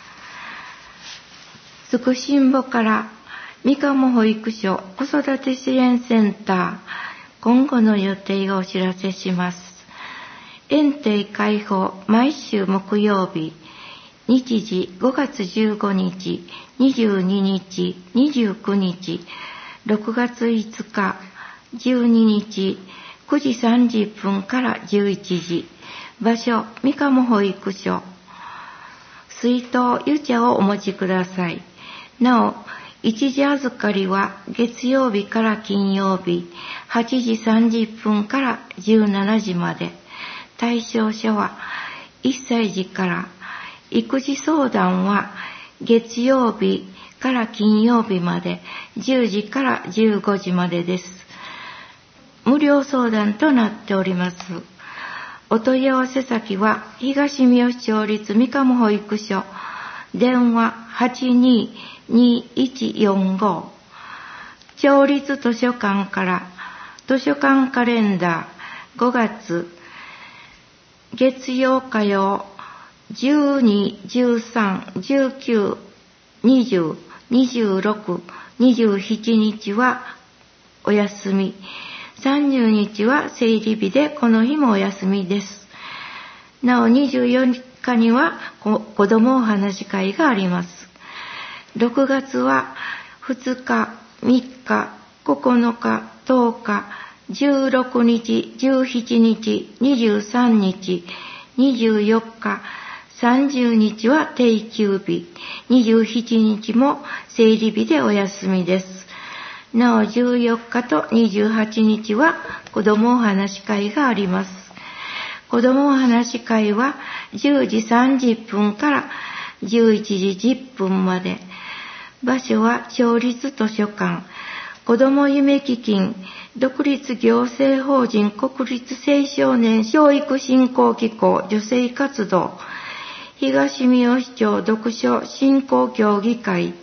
つくしんぼからみかも保育所子育て支援センター、今後の予定をお知らせします。園庭開放毎週木曜日、日時ごがつじゅうごにち、にじゅうににち、にじゅうくにち、ろくがついつか、じゅうににち、くじさんじゅっぷんからじゅういちじ、場所、みかも保育所、水筒湯茶をお持ちください。なお、一時預かりは月曜日から金曜日、はちじさんじゅっぷんからじゅうしちじまで、対象者はいっさいじから、育児相談は月曜日から金曜日までじゅうじからじゅうごじまでです。無料相談となっております。お問い合わせ先は東三好町立みかも保育所、電話 はちにーにーいちよんご。町立図書館から図書館カレンダーごがつ月曜火曜じゅうに、じゅうさん、じゅうく、にじゅう、にじゅうろく、にじゅうしちにちはお休み。さんじゅうにちは生理日でこの日もお休みです。なおにじゅうよっかには子どもお話し会があります。ろくがつはふつか、みっか、ここのか、とおか、じゅうろくにち、じゅうしちにち、にじゅうさんにち、にじゅうよっか、さんじゅうにちは定休日、にじゅうしちにちも生理日でお休みです。なおじゅうよっかとにじゅうはちにちは子どもお話し会があります。子どもお話し会はじゅうじさんじゅっぷんからじゅういちじじゅっぷんまで。場所は町立図書館、子ども夢基金、独立行政法人国立青少年教育振興機構女性活動、東三好町読書振興協議会、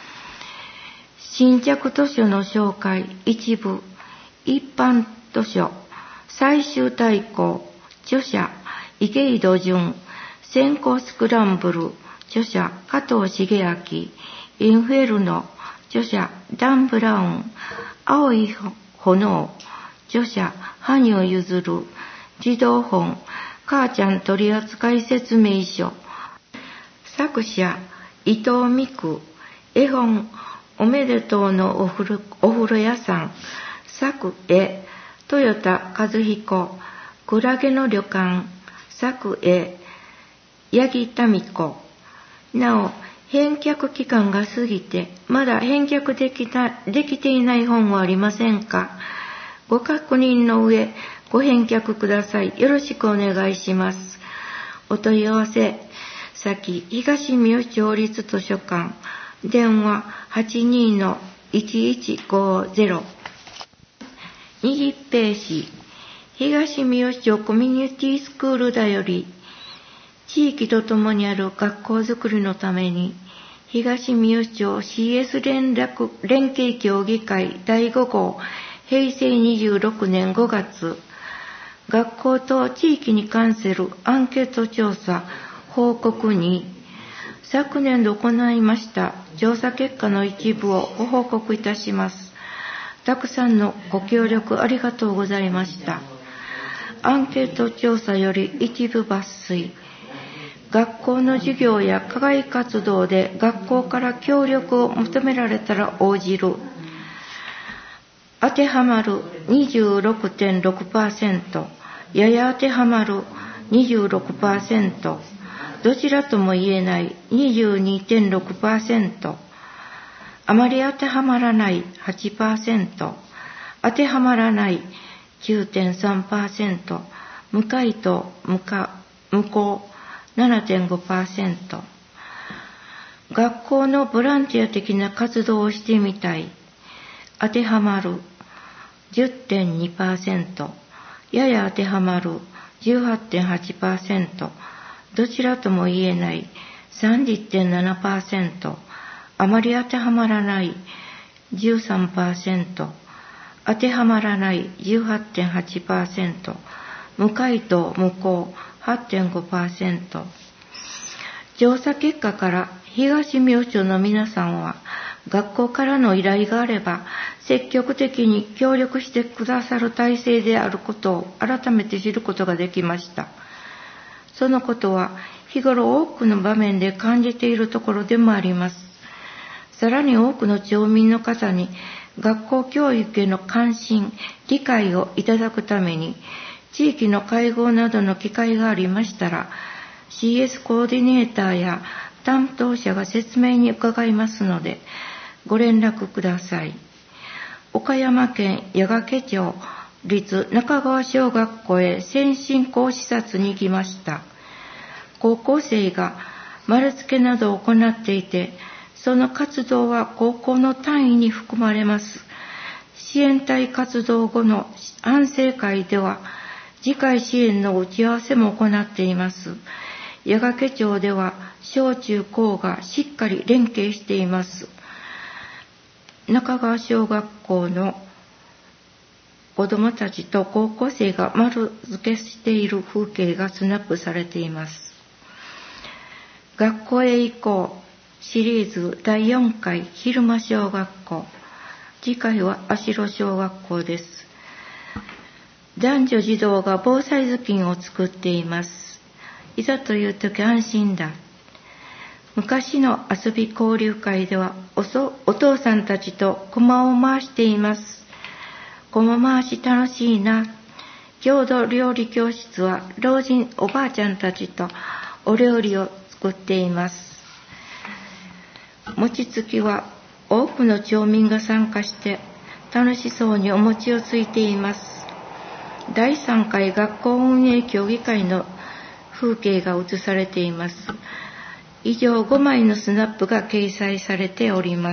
新着図書の紹介一部、一般図書、最終大綱、著者、池井戸潤、先行スクランブル、著者、加藤茂明、インフェルノ、著者、ダン・ブラウン、青い炎、著者、羽生結弦、児童本、母ちゃん取扱説明書、作者、伊藤美久、絵本、おめでとうのお風呂、お風呂屋さん、作絵、豊田和彦、クラゲの旅館、作絵、八木民子。なお、返却期間が過ぎて、まだ返却できた、できていない本はありませんか？ご確認の上、ご返却ください。よろしくお願いします。お問い合わせ先、東三好町立図書館、電話 はちにーのいちいちごぜろ。にじゅっページ、東三好町コミュニティスクールだより、地域とともにある学校づくりのために、東三好町 シーエス 連絡連携協議会だいごごう、へいせいにじゅうろくねんごがつ、学校と地域に関するアンケート調査報告に、昨年度行いました調査結果の一部をご報告いたします。たくさんのご協力ありがとうございました。アンケート調査より一部抜粋。学校の授業や課外活動で学校から協力を求められたら応じる。当てはまる にじゅうろくてんろくパーセント、やや当てはまる にじゅうろくパーセント、どちらとも言えない にじゅうにてんろくパーセント、あまり当てはまらない はちパーセント、当てはまらない きゅうてんさんパーセント、無回答、無か無効 ななてんごパーセント。学校のボランティア的な活動をしてみたい。当てはまる じゅってんにパーセント、やや当てはまる じゅうはちてんはちパーセント、どちらとも言えないさんじゅうてんななパーセント、あまり当てはまらない じゅうさんパーセント、当てはまらない じゅうはちてんはちパーセント、無回答無効 はちてんごパーセント。調査結果から東三好町の皆さんは、学校からの依頼があれば積極的に協力してくださる体制であることを改めて知ることができました。そのことは日頃多くの場面で感じているところでもあります。さらに多くの町民の方に学校教育への関心、理解をいただくために、地域の会合などの機会がありましたら、シーエス コーディネーターや担当者が説明に伺いますので、ご連絡ください。岡山県矢掛町立中川小学校へ先進校視察に行きました。高校生が丸付けなどを行っていて、その活動は高校の単位に含まれます。支援隊活動後の反省会では、次回支援の打ち合わせも行っています。矢掛町では小中高がしっかり連携しています。中川小学校の子どもたちと高校生が丸付けしている風景がスナップされています。学校へ行こうシリーズだいよんかい昼間小学校。次回は足代小学校です。男女児童が防災頭巾を作っています。いざという時安心だ。昔の遊び交流会では お, そお父さんたちと駒を回しています。駒回し楽しいな。郷土料理教室は老人おばあちゃんたちとお料理を作っています。餅つきは多くの町民が参加して楽しそうにお餅をついています。だいさんかい学校運営協議会の風景が映されています。以上ごまいのスナップが掲載されております。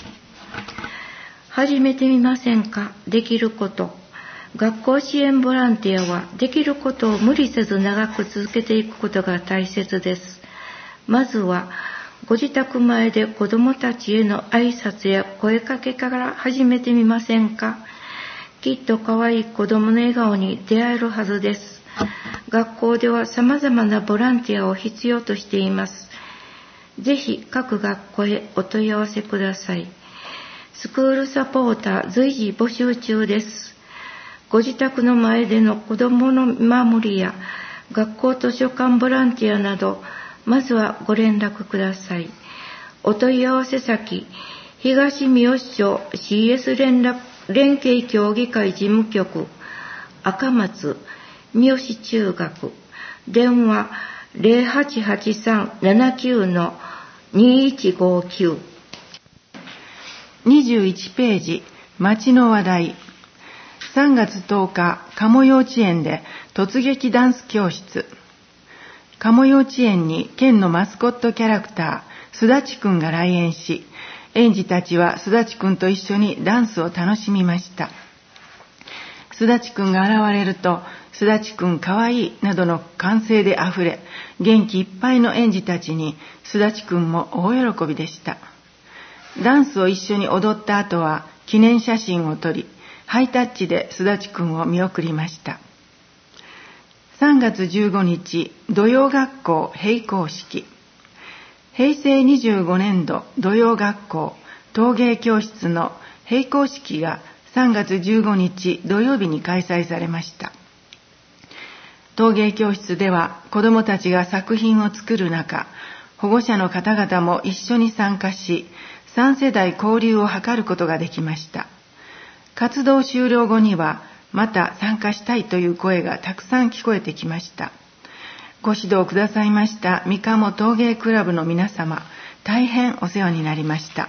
始めてみませんか？できること。学校支援ボランティアはできることを無理せず長く続けていくことが大切です。まずはご自宅前で子どもたちへの挨拶や声かけから始めてみませんか？きっと可愛い子どもの笑顔に出会えるはずです。学校では様々なボランティアを必要としています。ぜひ各学校へお問い合わせください。スクールサポーター随時募集中です。ご自宅の前での子どもの見守りや学校図書館ボランティアなど、まずはご連絡ください。お問い合わせ先、東三好町 シーエス 連絡連携協議会事務局、赤松三好中学、電話 ゼロはちはちさんななきゅうのにいちごきゅう。 にじゅういちページ、町の話題。さんがつとおか、鴨幼稚園で突撃ダンス教室。鴨幼稚園に県のマスコットキャラクター、すだちくんが来園し、園児たちはすだちくんと一緒にダンスを楽しみました。すだちくんが現れると、すだちくんかわいいなどの歓声であふれ、元気いっぱいの園児たちにすだちくんも大喜びでした。ダンスを一緒に踊った後は記念写真を撮り、ハイタッチですだちくんを見送りました。さんがつじゅうごにち土曜学校閉校式。へいせいにじゅうごねんど土曜学校陶芸教室の閉校式がさんがつじゅうごにち土曜日に開催されました。陶芸教室では子どもたちが作品を作る中、保護者の方々も一緒に参加し、さんせだい交流を図ることができました。活動終了後にはまた参加したいという声がたくさん聞こえてきました。ご指導くださいました三鴨陶芸クラブの皆様、大変お世話になりました。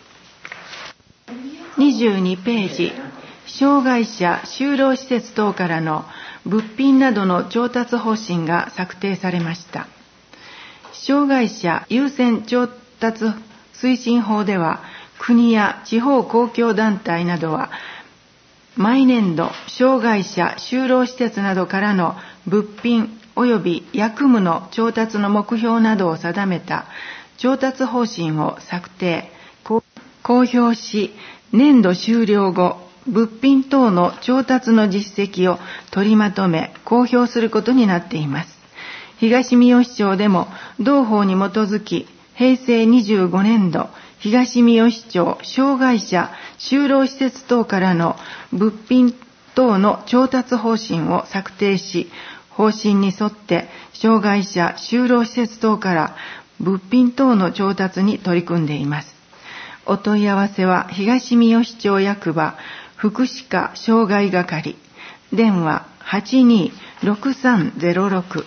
にじゅうにページ、障害者就労施設等からの物品などの調達方針が策定されました。障害者優先調達推進法では、国や地方公共団体などは毎年度障害者就労施設などからの物品及び役務の調達の目標などを定めた調達方針を策定、公表し、年度終了後、物品等の調達の実績を取りまとめ、公表することになっています。東三好町でも同法に基づき、平成にじゅうごねんど、東三好町障害者就労施設等からの物品等の調達方針を策定し、方針に沿って障害者就労施設等から物品等の調達に取り組んでいます。お問い合わせは東三好町役場福祉課障害係、電話 はちにーろくさんゼロろく。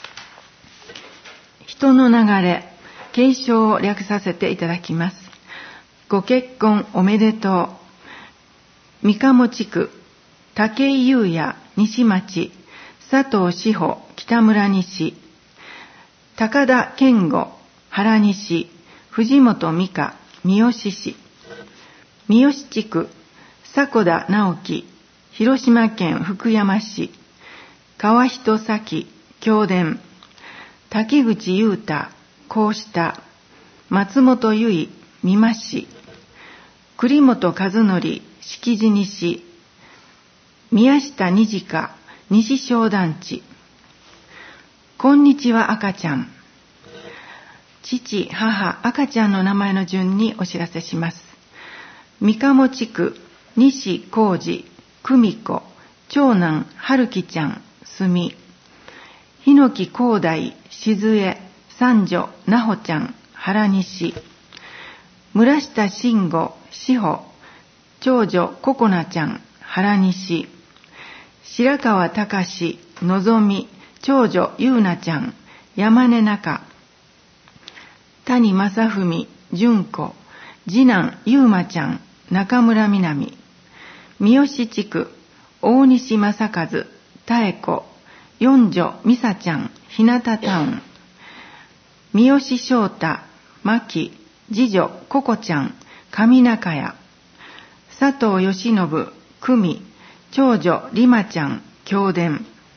人の流れ、継承を略させていただきます。ご結婚おめでとう。三鴨地区、武井優也西町、佐藤志保北村西、高田健吾原西、藤本美香三好市、三好地区、迫田直樹広島県福山市、川人咲京田、滝口優太甲下、松本由衣美馬市、栗本和則敷地西、宮下虹香西小団地。こんにちは赤ちゃん。父、母、赤ちゃんの名前の順にお知らせします。三鴨地区、西浩二、久美子、長男、春樹ちゃん、住、日野木光大、静江、三女、奈穂ちゃん、原西、村下慎吾、志保、長女、ココナちゃん、原西、白川隆、のぞみ、長女、ゆうなちゃん、山根中、谷正文、純子、次男、ゆうまちゃん、中村みなみ、三好地区、大西正和、妙子、四女、美沙ちゃん、日向タウン、三好翔太、牧、次女、ココちゃん、上中屋、佐藤義信、久美、長女、りまちゃん、京田。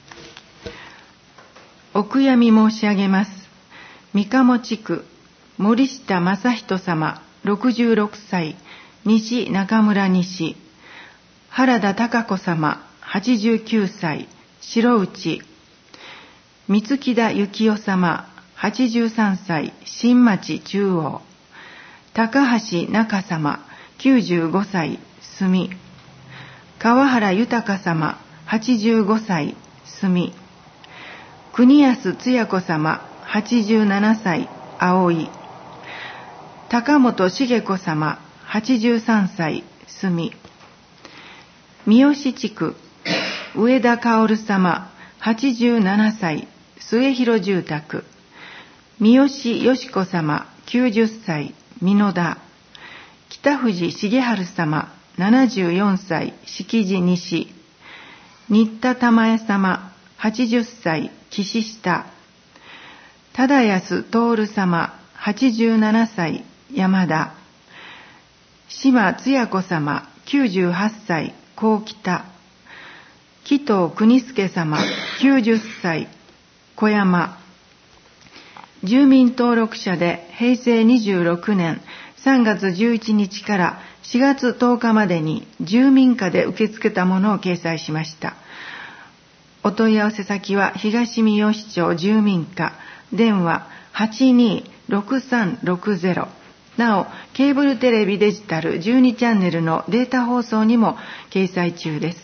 お悔やみ申し上げます。三鴨地区、森下正人様、ろくじゅうろくさい、西中村西、原田孝子様、はちじゅうきゅうさい、白内、三木田幸代様、はちじゅうさんさい、新町中央、高橋中様、きゅうじゅうごさい、住、川原豊様、はちじゅうごさい、住、国安つや子様、はちじゅうななさい、葵、高本茂子様、はちじゅうさんさい、住、三好地区、上田薫様、はちじゅうななさい、末広住宅、三好よし子様、きゅうじゅっさい、美濃田、北藤重治様、ななじゅうよんさい、敷地西、新田玉江様、はちじゅっさい、岸下、忠安徹様、はちじゅうななさい、山田、島津也子様、きゅうじゅうはっさい、高北、紀藤国助様、きゅうじゅっさい、小山、住民登録者で平成にじゅうろくねんさんがつじゅういちにちからしがつとおかまでに住民課で受け付けたものを掲載しました。お問い合わせ先は東三好町住民課、電話 はちにーろくさんろくゼロ。なお、ケーブルテレビデジタルじゅうにチャンネルのデータ放送にも掲載中です。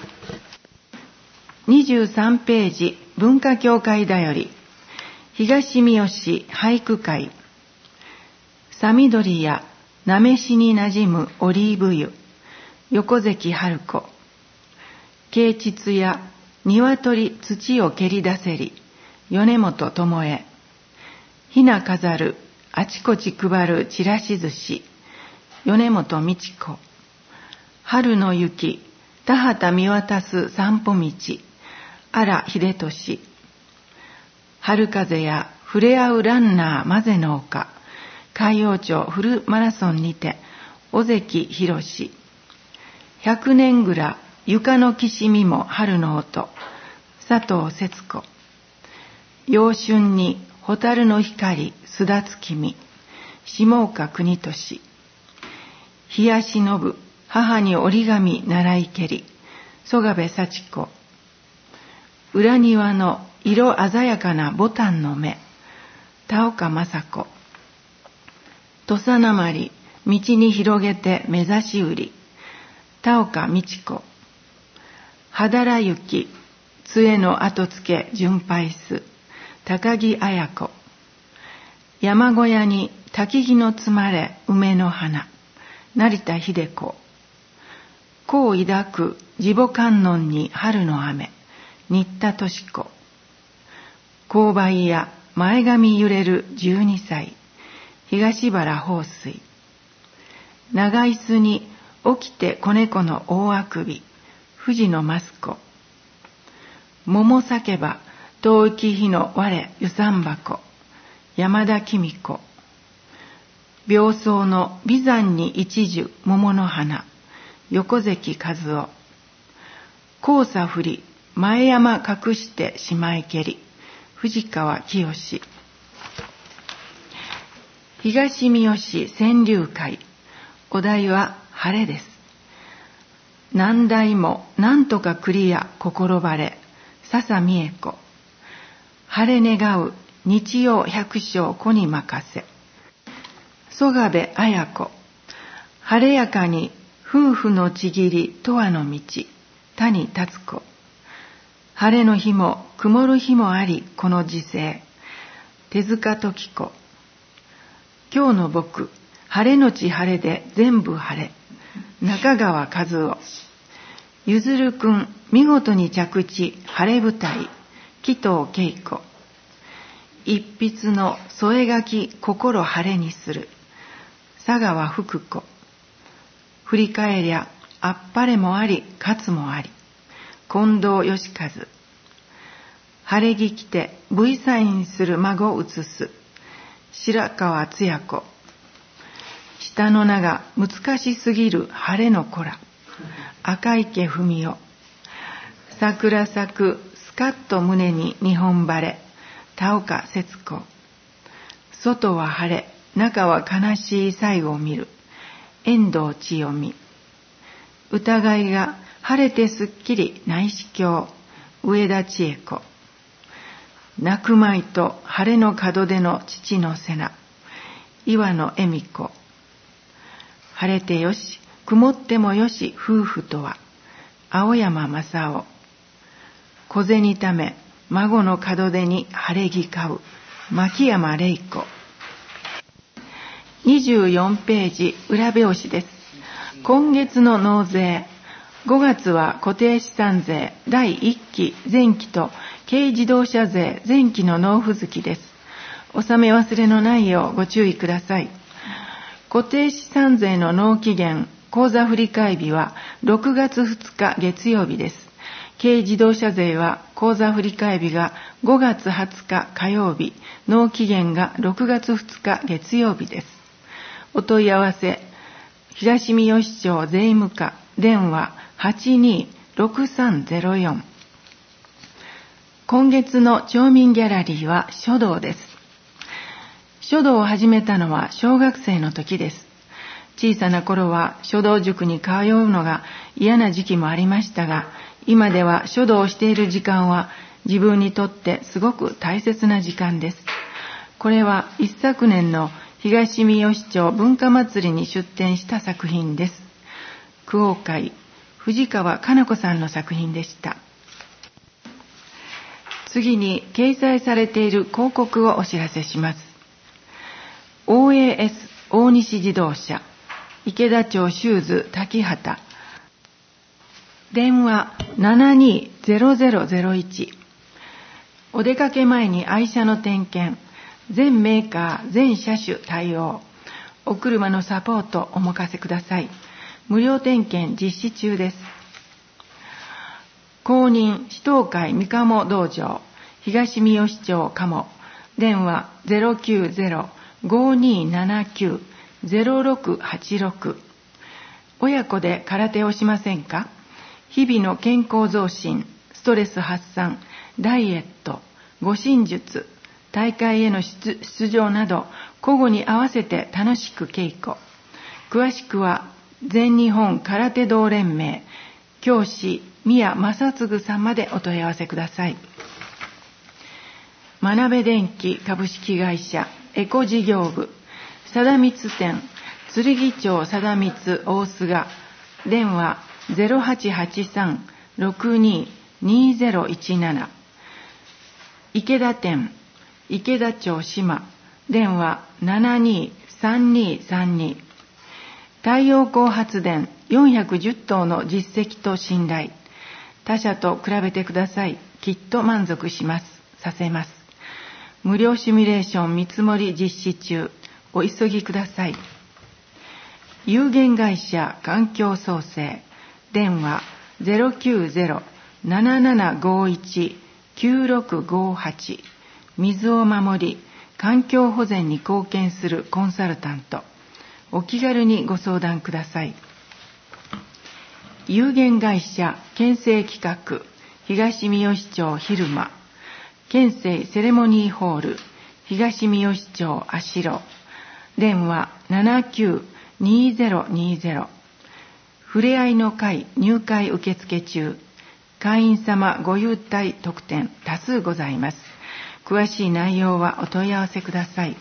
にじゅうさんページ、文化協会だより、東三好俳句会、さみどりやなめしになじむオリーブ油、横関春子、啓蟄や鶏土を蹴り出せり、米本智恵、ひな飾るあちこち配るちらし寿司、米本美智子、春の雪田畑見渡す散歩道、荒秀俊、春風や触れ合うランナー混ぜの丘、海陽町フルマラソンにて尾関博史、百年蔵床のきしみも春の音、佐藤節子、 陽春に蛍の光すだつ君、下岡国俊。冷やしのぶ母に折り紙習いけり、曽我部幸子。裏庭の色鮮やかなボタンの目、田岡雅子。土佐なまり道に広げて目指し売り、田岡美智子。はだら雪杖の後付け巡拝す、高木綾子。山小屋に焚き木の積まれ梅の花、成田秀子。子を抱く地母観音に春の雨、新田敏子。勾配や前髪揺れるじゅうにさい、東原放水。長椅子に起きて子猫の大あくび、藤野益子。桃叫ば遠き日の我湯山箱、山田紀美子。病巣の眉山に一樹桃の花、横関和夫。黄砂降り前山隠してしまいけり、藤川清。東三好川柳会。お題は晴れです。何代もなんとかクリア心晴れ、笹美恵子。晴れ願う日曜百姓子に任せ、曽我部綾子。晴れやかに夫婦のちぎり永遠の道、谷達子。晴れの日も曇る日もありこの時世、手塚時子。今日の僕、晴れのち晴れで全部晴れ、中川和夫。ゆずるくん見事に着地晴れ舞台、紀藤恵子。一筆の添え書き心晴れにする、佐川福子。振り返りゃあっぱれもあり勝もあり、近藤義和。晴れ着着て V サインする孫を写す、白川つや子。下の名が難しすぎる晴れの子ら、赤池文代。桜咲くスカッと胸に日本晴れ、田岡節子。外は晴れ中は悲しい最後を見る、遠藤千代美。疑いが晴れてすっきり内視鏡、上田千恵子。泣くまいと晴れの門出の父の瀬名、岩野恵美子。晴れてよし曇ってもよし夫婦とは、青山正夫。小銭ため孫の門出に晴れ着買う、牧山玲子。にじゅうよんページ裏表紙です。今月の納税、ごがつは固定資産税だいいっき前期と軽自動車税前期の納付月です。納め忘れのないようご注意ください。固定資産税の納期限、口座振替日はろくがつふつか月曜日です。軽自動車税は口座振替日がごがつはつか火曜日、納期限がろくがつふつか月曜日です。お問い合わせ、東三好町税務課、電話 はちにーろくさんゼロよん。今月の町民ギャラリーは書道です。書道を始めたのは小学生の時です。小さな頃は書道塾に通うのが嫌な時期もありましたが、今では書道をしている時間は自分にとってすごく大切な時間です。これは一昨年の東三好町文化祭りに出展した作品です。句応会、藤川かな子さんの作品でした。次に掲載されている広告をお知らせします。オーエーエス 大西自動車、池田町シューズ滝畑。電話 ななにーゼロゼロゼロいち。お出かけ前に愛車の点検、全メーカー全車種対応、お車のサポートお任せください。無料点検実施中です。公認指導会三鴨道場、東三好町鴨。電話 ゼロきゅうゼロ ごにーななきゅう ゼロろくはちろく。親子で空手をしませんか？日々の健康増進、ストレス発散、ダイエット、 護身術、大会への 出, 出場など交互に合わせて楽しく稽古。詳しくは全日本空手道連盟教師宮正嗣さんまでお問い合わせください。真鍋電機株式会社エコ事業部貞光店剣町貞光大須賀、電話 ゼロはちはちさん ろくに にゼロいちなな。池田店池田町島、電話 ななにさんにさんに。太陽光発電よんひゃくじゅっとうの実績と信頼。他社と比べてください。きっと満足します。させます。無料シミュレーション見積もり実施中。お急ぎください。有限会社環境創生、電話 ゼロきゅうゼロ ななななごいち きゅうろくごはち。水を守り、環境保全に貢献するコンサルタント。お気軽にご相談ください。有限会社県政企画東三好町昼間、県政セレモニーホール東三好町足路、電話 ななきゅう にゼロにゼロ。ふれあいの会入会受付中。会員様ご優待特典多数ございます。詳しい内容はお問い合わせください。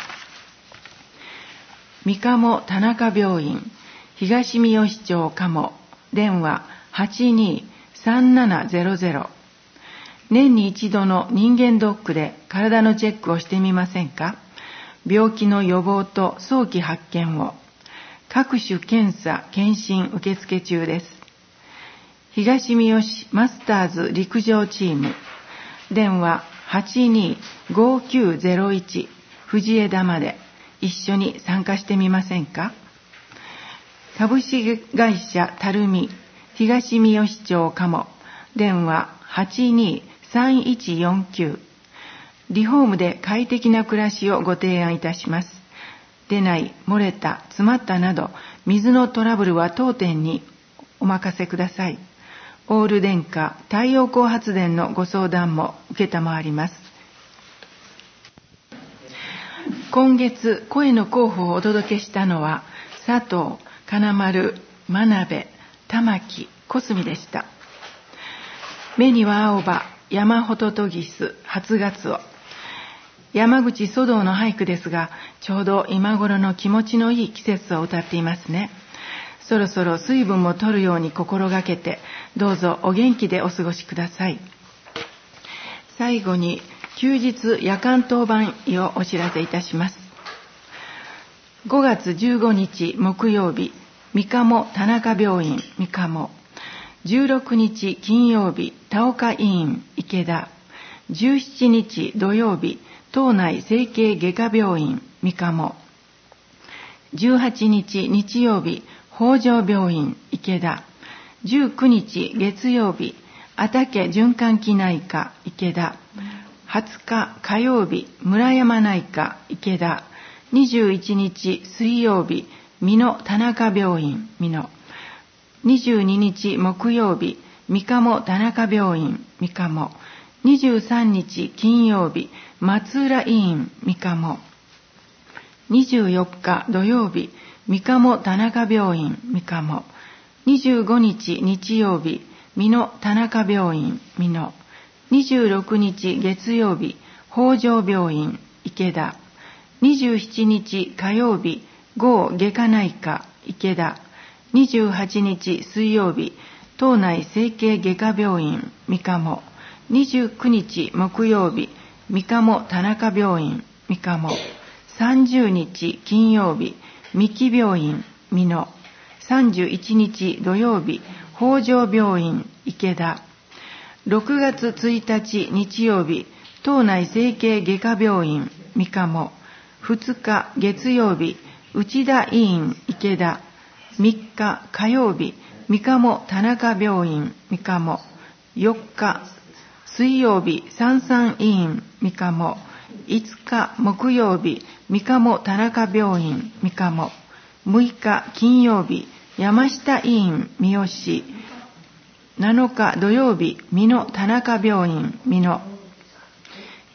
三鴨田中病院東三好町鴨、電話 はちにさんななゼロゼロ。年に一度の人間ドックで体のチェックをしてみませんか？病気の予防と早期発見を。各種検査検診受付中です。東三好マスターズ陸上チーム、電話 はちにごきゅうゼロいち 藤枝まで。一緒に参加してみませんか？株式会社たるみ東三好町鴨、電話 はちにさんいちよんきゅう。リフォームで快適な暮らしをご提案いたします。出ない、漏れた、詰まったなど水のトラブルは当店にお任せください。オール電化太陽光発電のご相談も承ります。今月声の候補をお届けしたのは佐藤、金丸、真鍋、玉木、小澄でした。目には青葉、山ホトトギス、初ガツオ。山口蘇道の俳句ですが、ちょうど今頃の気持ちのいい季節を歌っていますね。そろそろ水分も取るように心がけて、どうぞお元気でお過ごしください。最後に休日夜間当番医をお知らせいたします。ごがつじゅうごにち木曜日、三鴨田中病院三鴨。じゅうろくにち金曜日、田岡医院池田。じゅうしちにち土曜日、島内整形外科病院三鴨。じゅうはちにち日曜日、北条病院池田。じゅうくにち月曜日、阿竹循環器内科池田。はつか火曜日、村山内科池田。にじゅういちにち水曜日、美濃田中病院美濃。にじゅうににち木曜日、三鴨田中病院三鴨。にじゅうさんにち金曜日、松浦医院三鴨。にじゅうよっか土曜日、三鴨田中病院三鴨。にじゅうごにち日曜日、美濃田中病院美濃。にじゅうろくにち月曜日、北条病院池田。にじゅうしちにち火曜日、郷外科内科池田。にじゅうはちにち水曜日、島内整形外科病院三鴨。にじゅうくにち木曜日、三鴨田中病院三鴨。さんじゅうにち金曜日、三木病院美濃。さんじゅういちにち土曜日、北条病院池田。ろくがつついたち日曜日、島内整形外科病院三鴨。ふつか月曜日、内田医院池田。みっか火曜日、三鴨田中病院三鴨。よっか水曜日、三三医院三鴨。いつか木曜日、三鴨田中病院三鴨。むいか金曜日、山下医院三好。なのか土曜日、美濃田中病院美濃。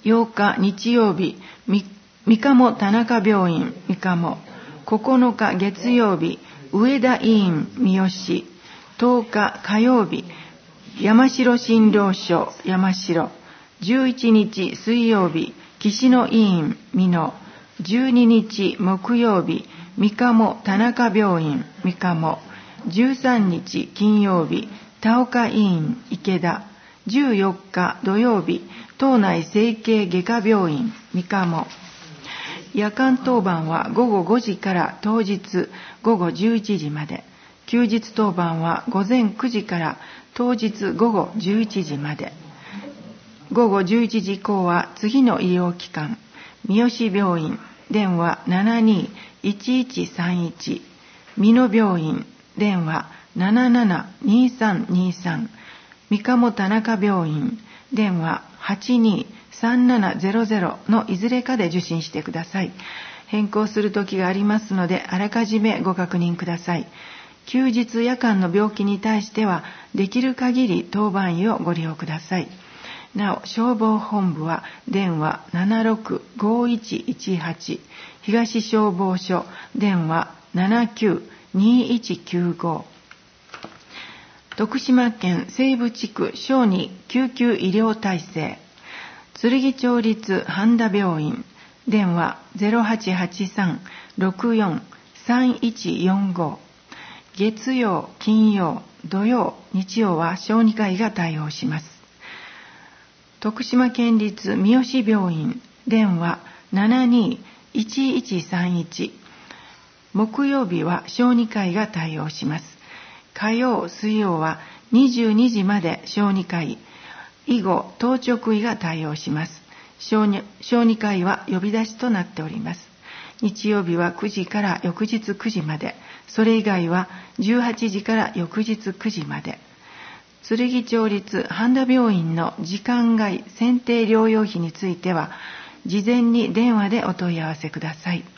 ようか日曜日、み三鴨田中病院三鴨。ここのか月曜日、上田医院三好。とおか火曜日、山城診療所山城。じゅういちにち水曜日、岸野医院美濃。じゅうににち木曜日、三鴨田中病院三鴨。じゅうさんにち金曜日、田岡医院池田。じゅうよっか土曜日、島内整形外科病院三鴨。夜間当番はごごごじから当日ごごじゅういちじまで。休日当番は午前くじから当日ごごじゅういちじまで。ごごじゅういちじ以降は次の医療機関、三好病院、電話 ななにいちいちさんいち、美濃病院、電話 ななななにさんにさん、三鴨田中病院、電話 はちにさんななゼロゼロ のいずれかで受診してください。変更する時がありますので、あらかじめご確認ください。休日夜間の病気に対しては、できる限り当番医をご利用ください。なお、消防本部は電話 ななろくごいちいちはち、東消防署電話 ななきゅうにいちきゅうご。徳島県西部地区小児救急医療体制、剣町立半田病院、電話 ゼロはちはちさんろくよんさんいちよんご。月曜、金曜、土曜、日曜は小児科医が対応します。徳島県立三好病院、電話 ななにいちいちさんいち。木曜日は小児科医が対応します。火曜、水曜はにじゅうにじまで小児科医、以後当直医が対応します。小児、小児科医は呼び出しとなっております。日曜日はくじから翌日くじまで、それ以外はじゅうはちじから翌日くじまで。剣町立半田病院の時間外選定療養費については、事前に電話でお問い合わせください。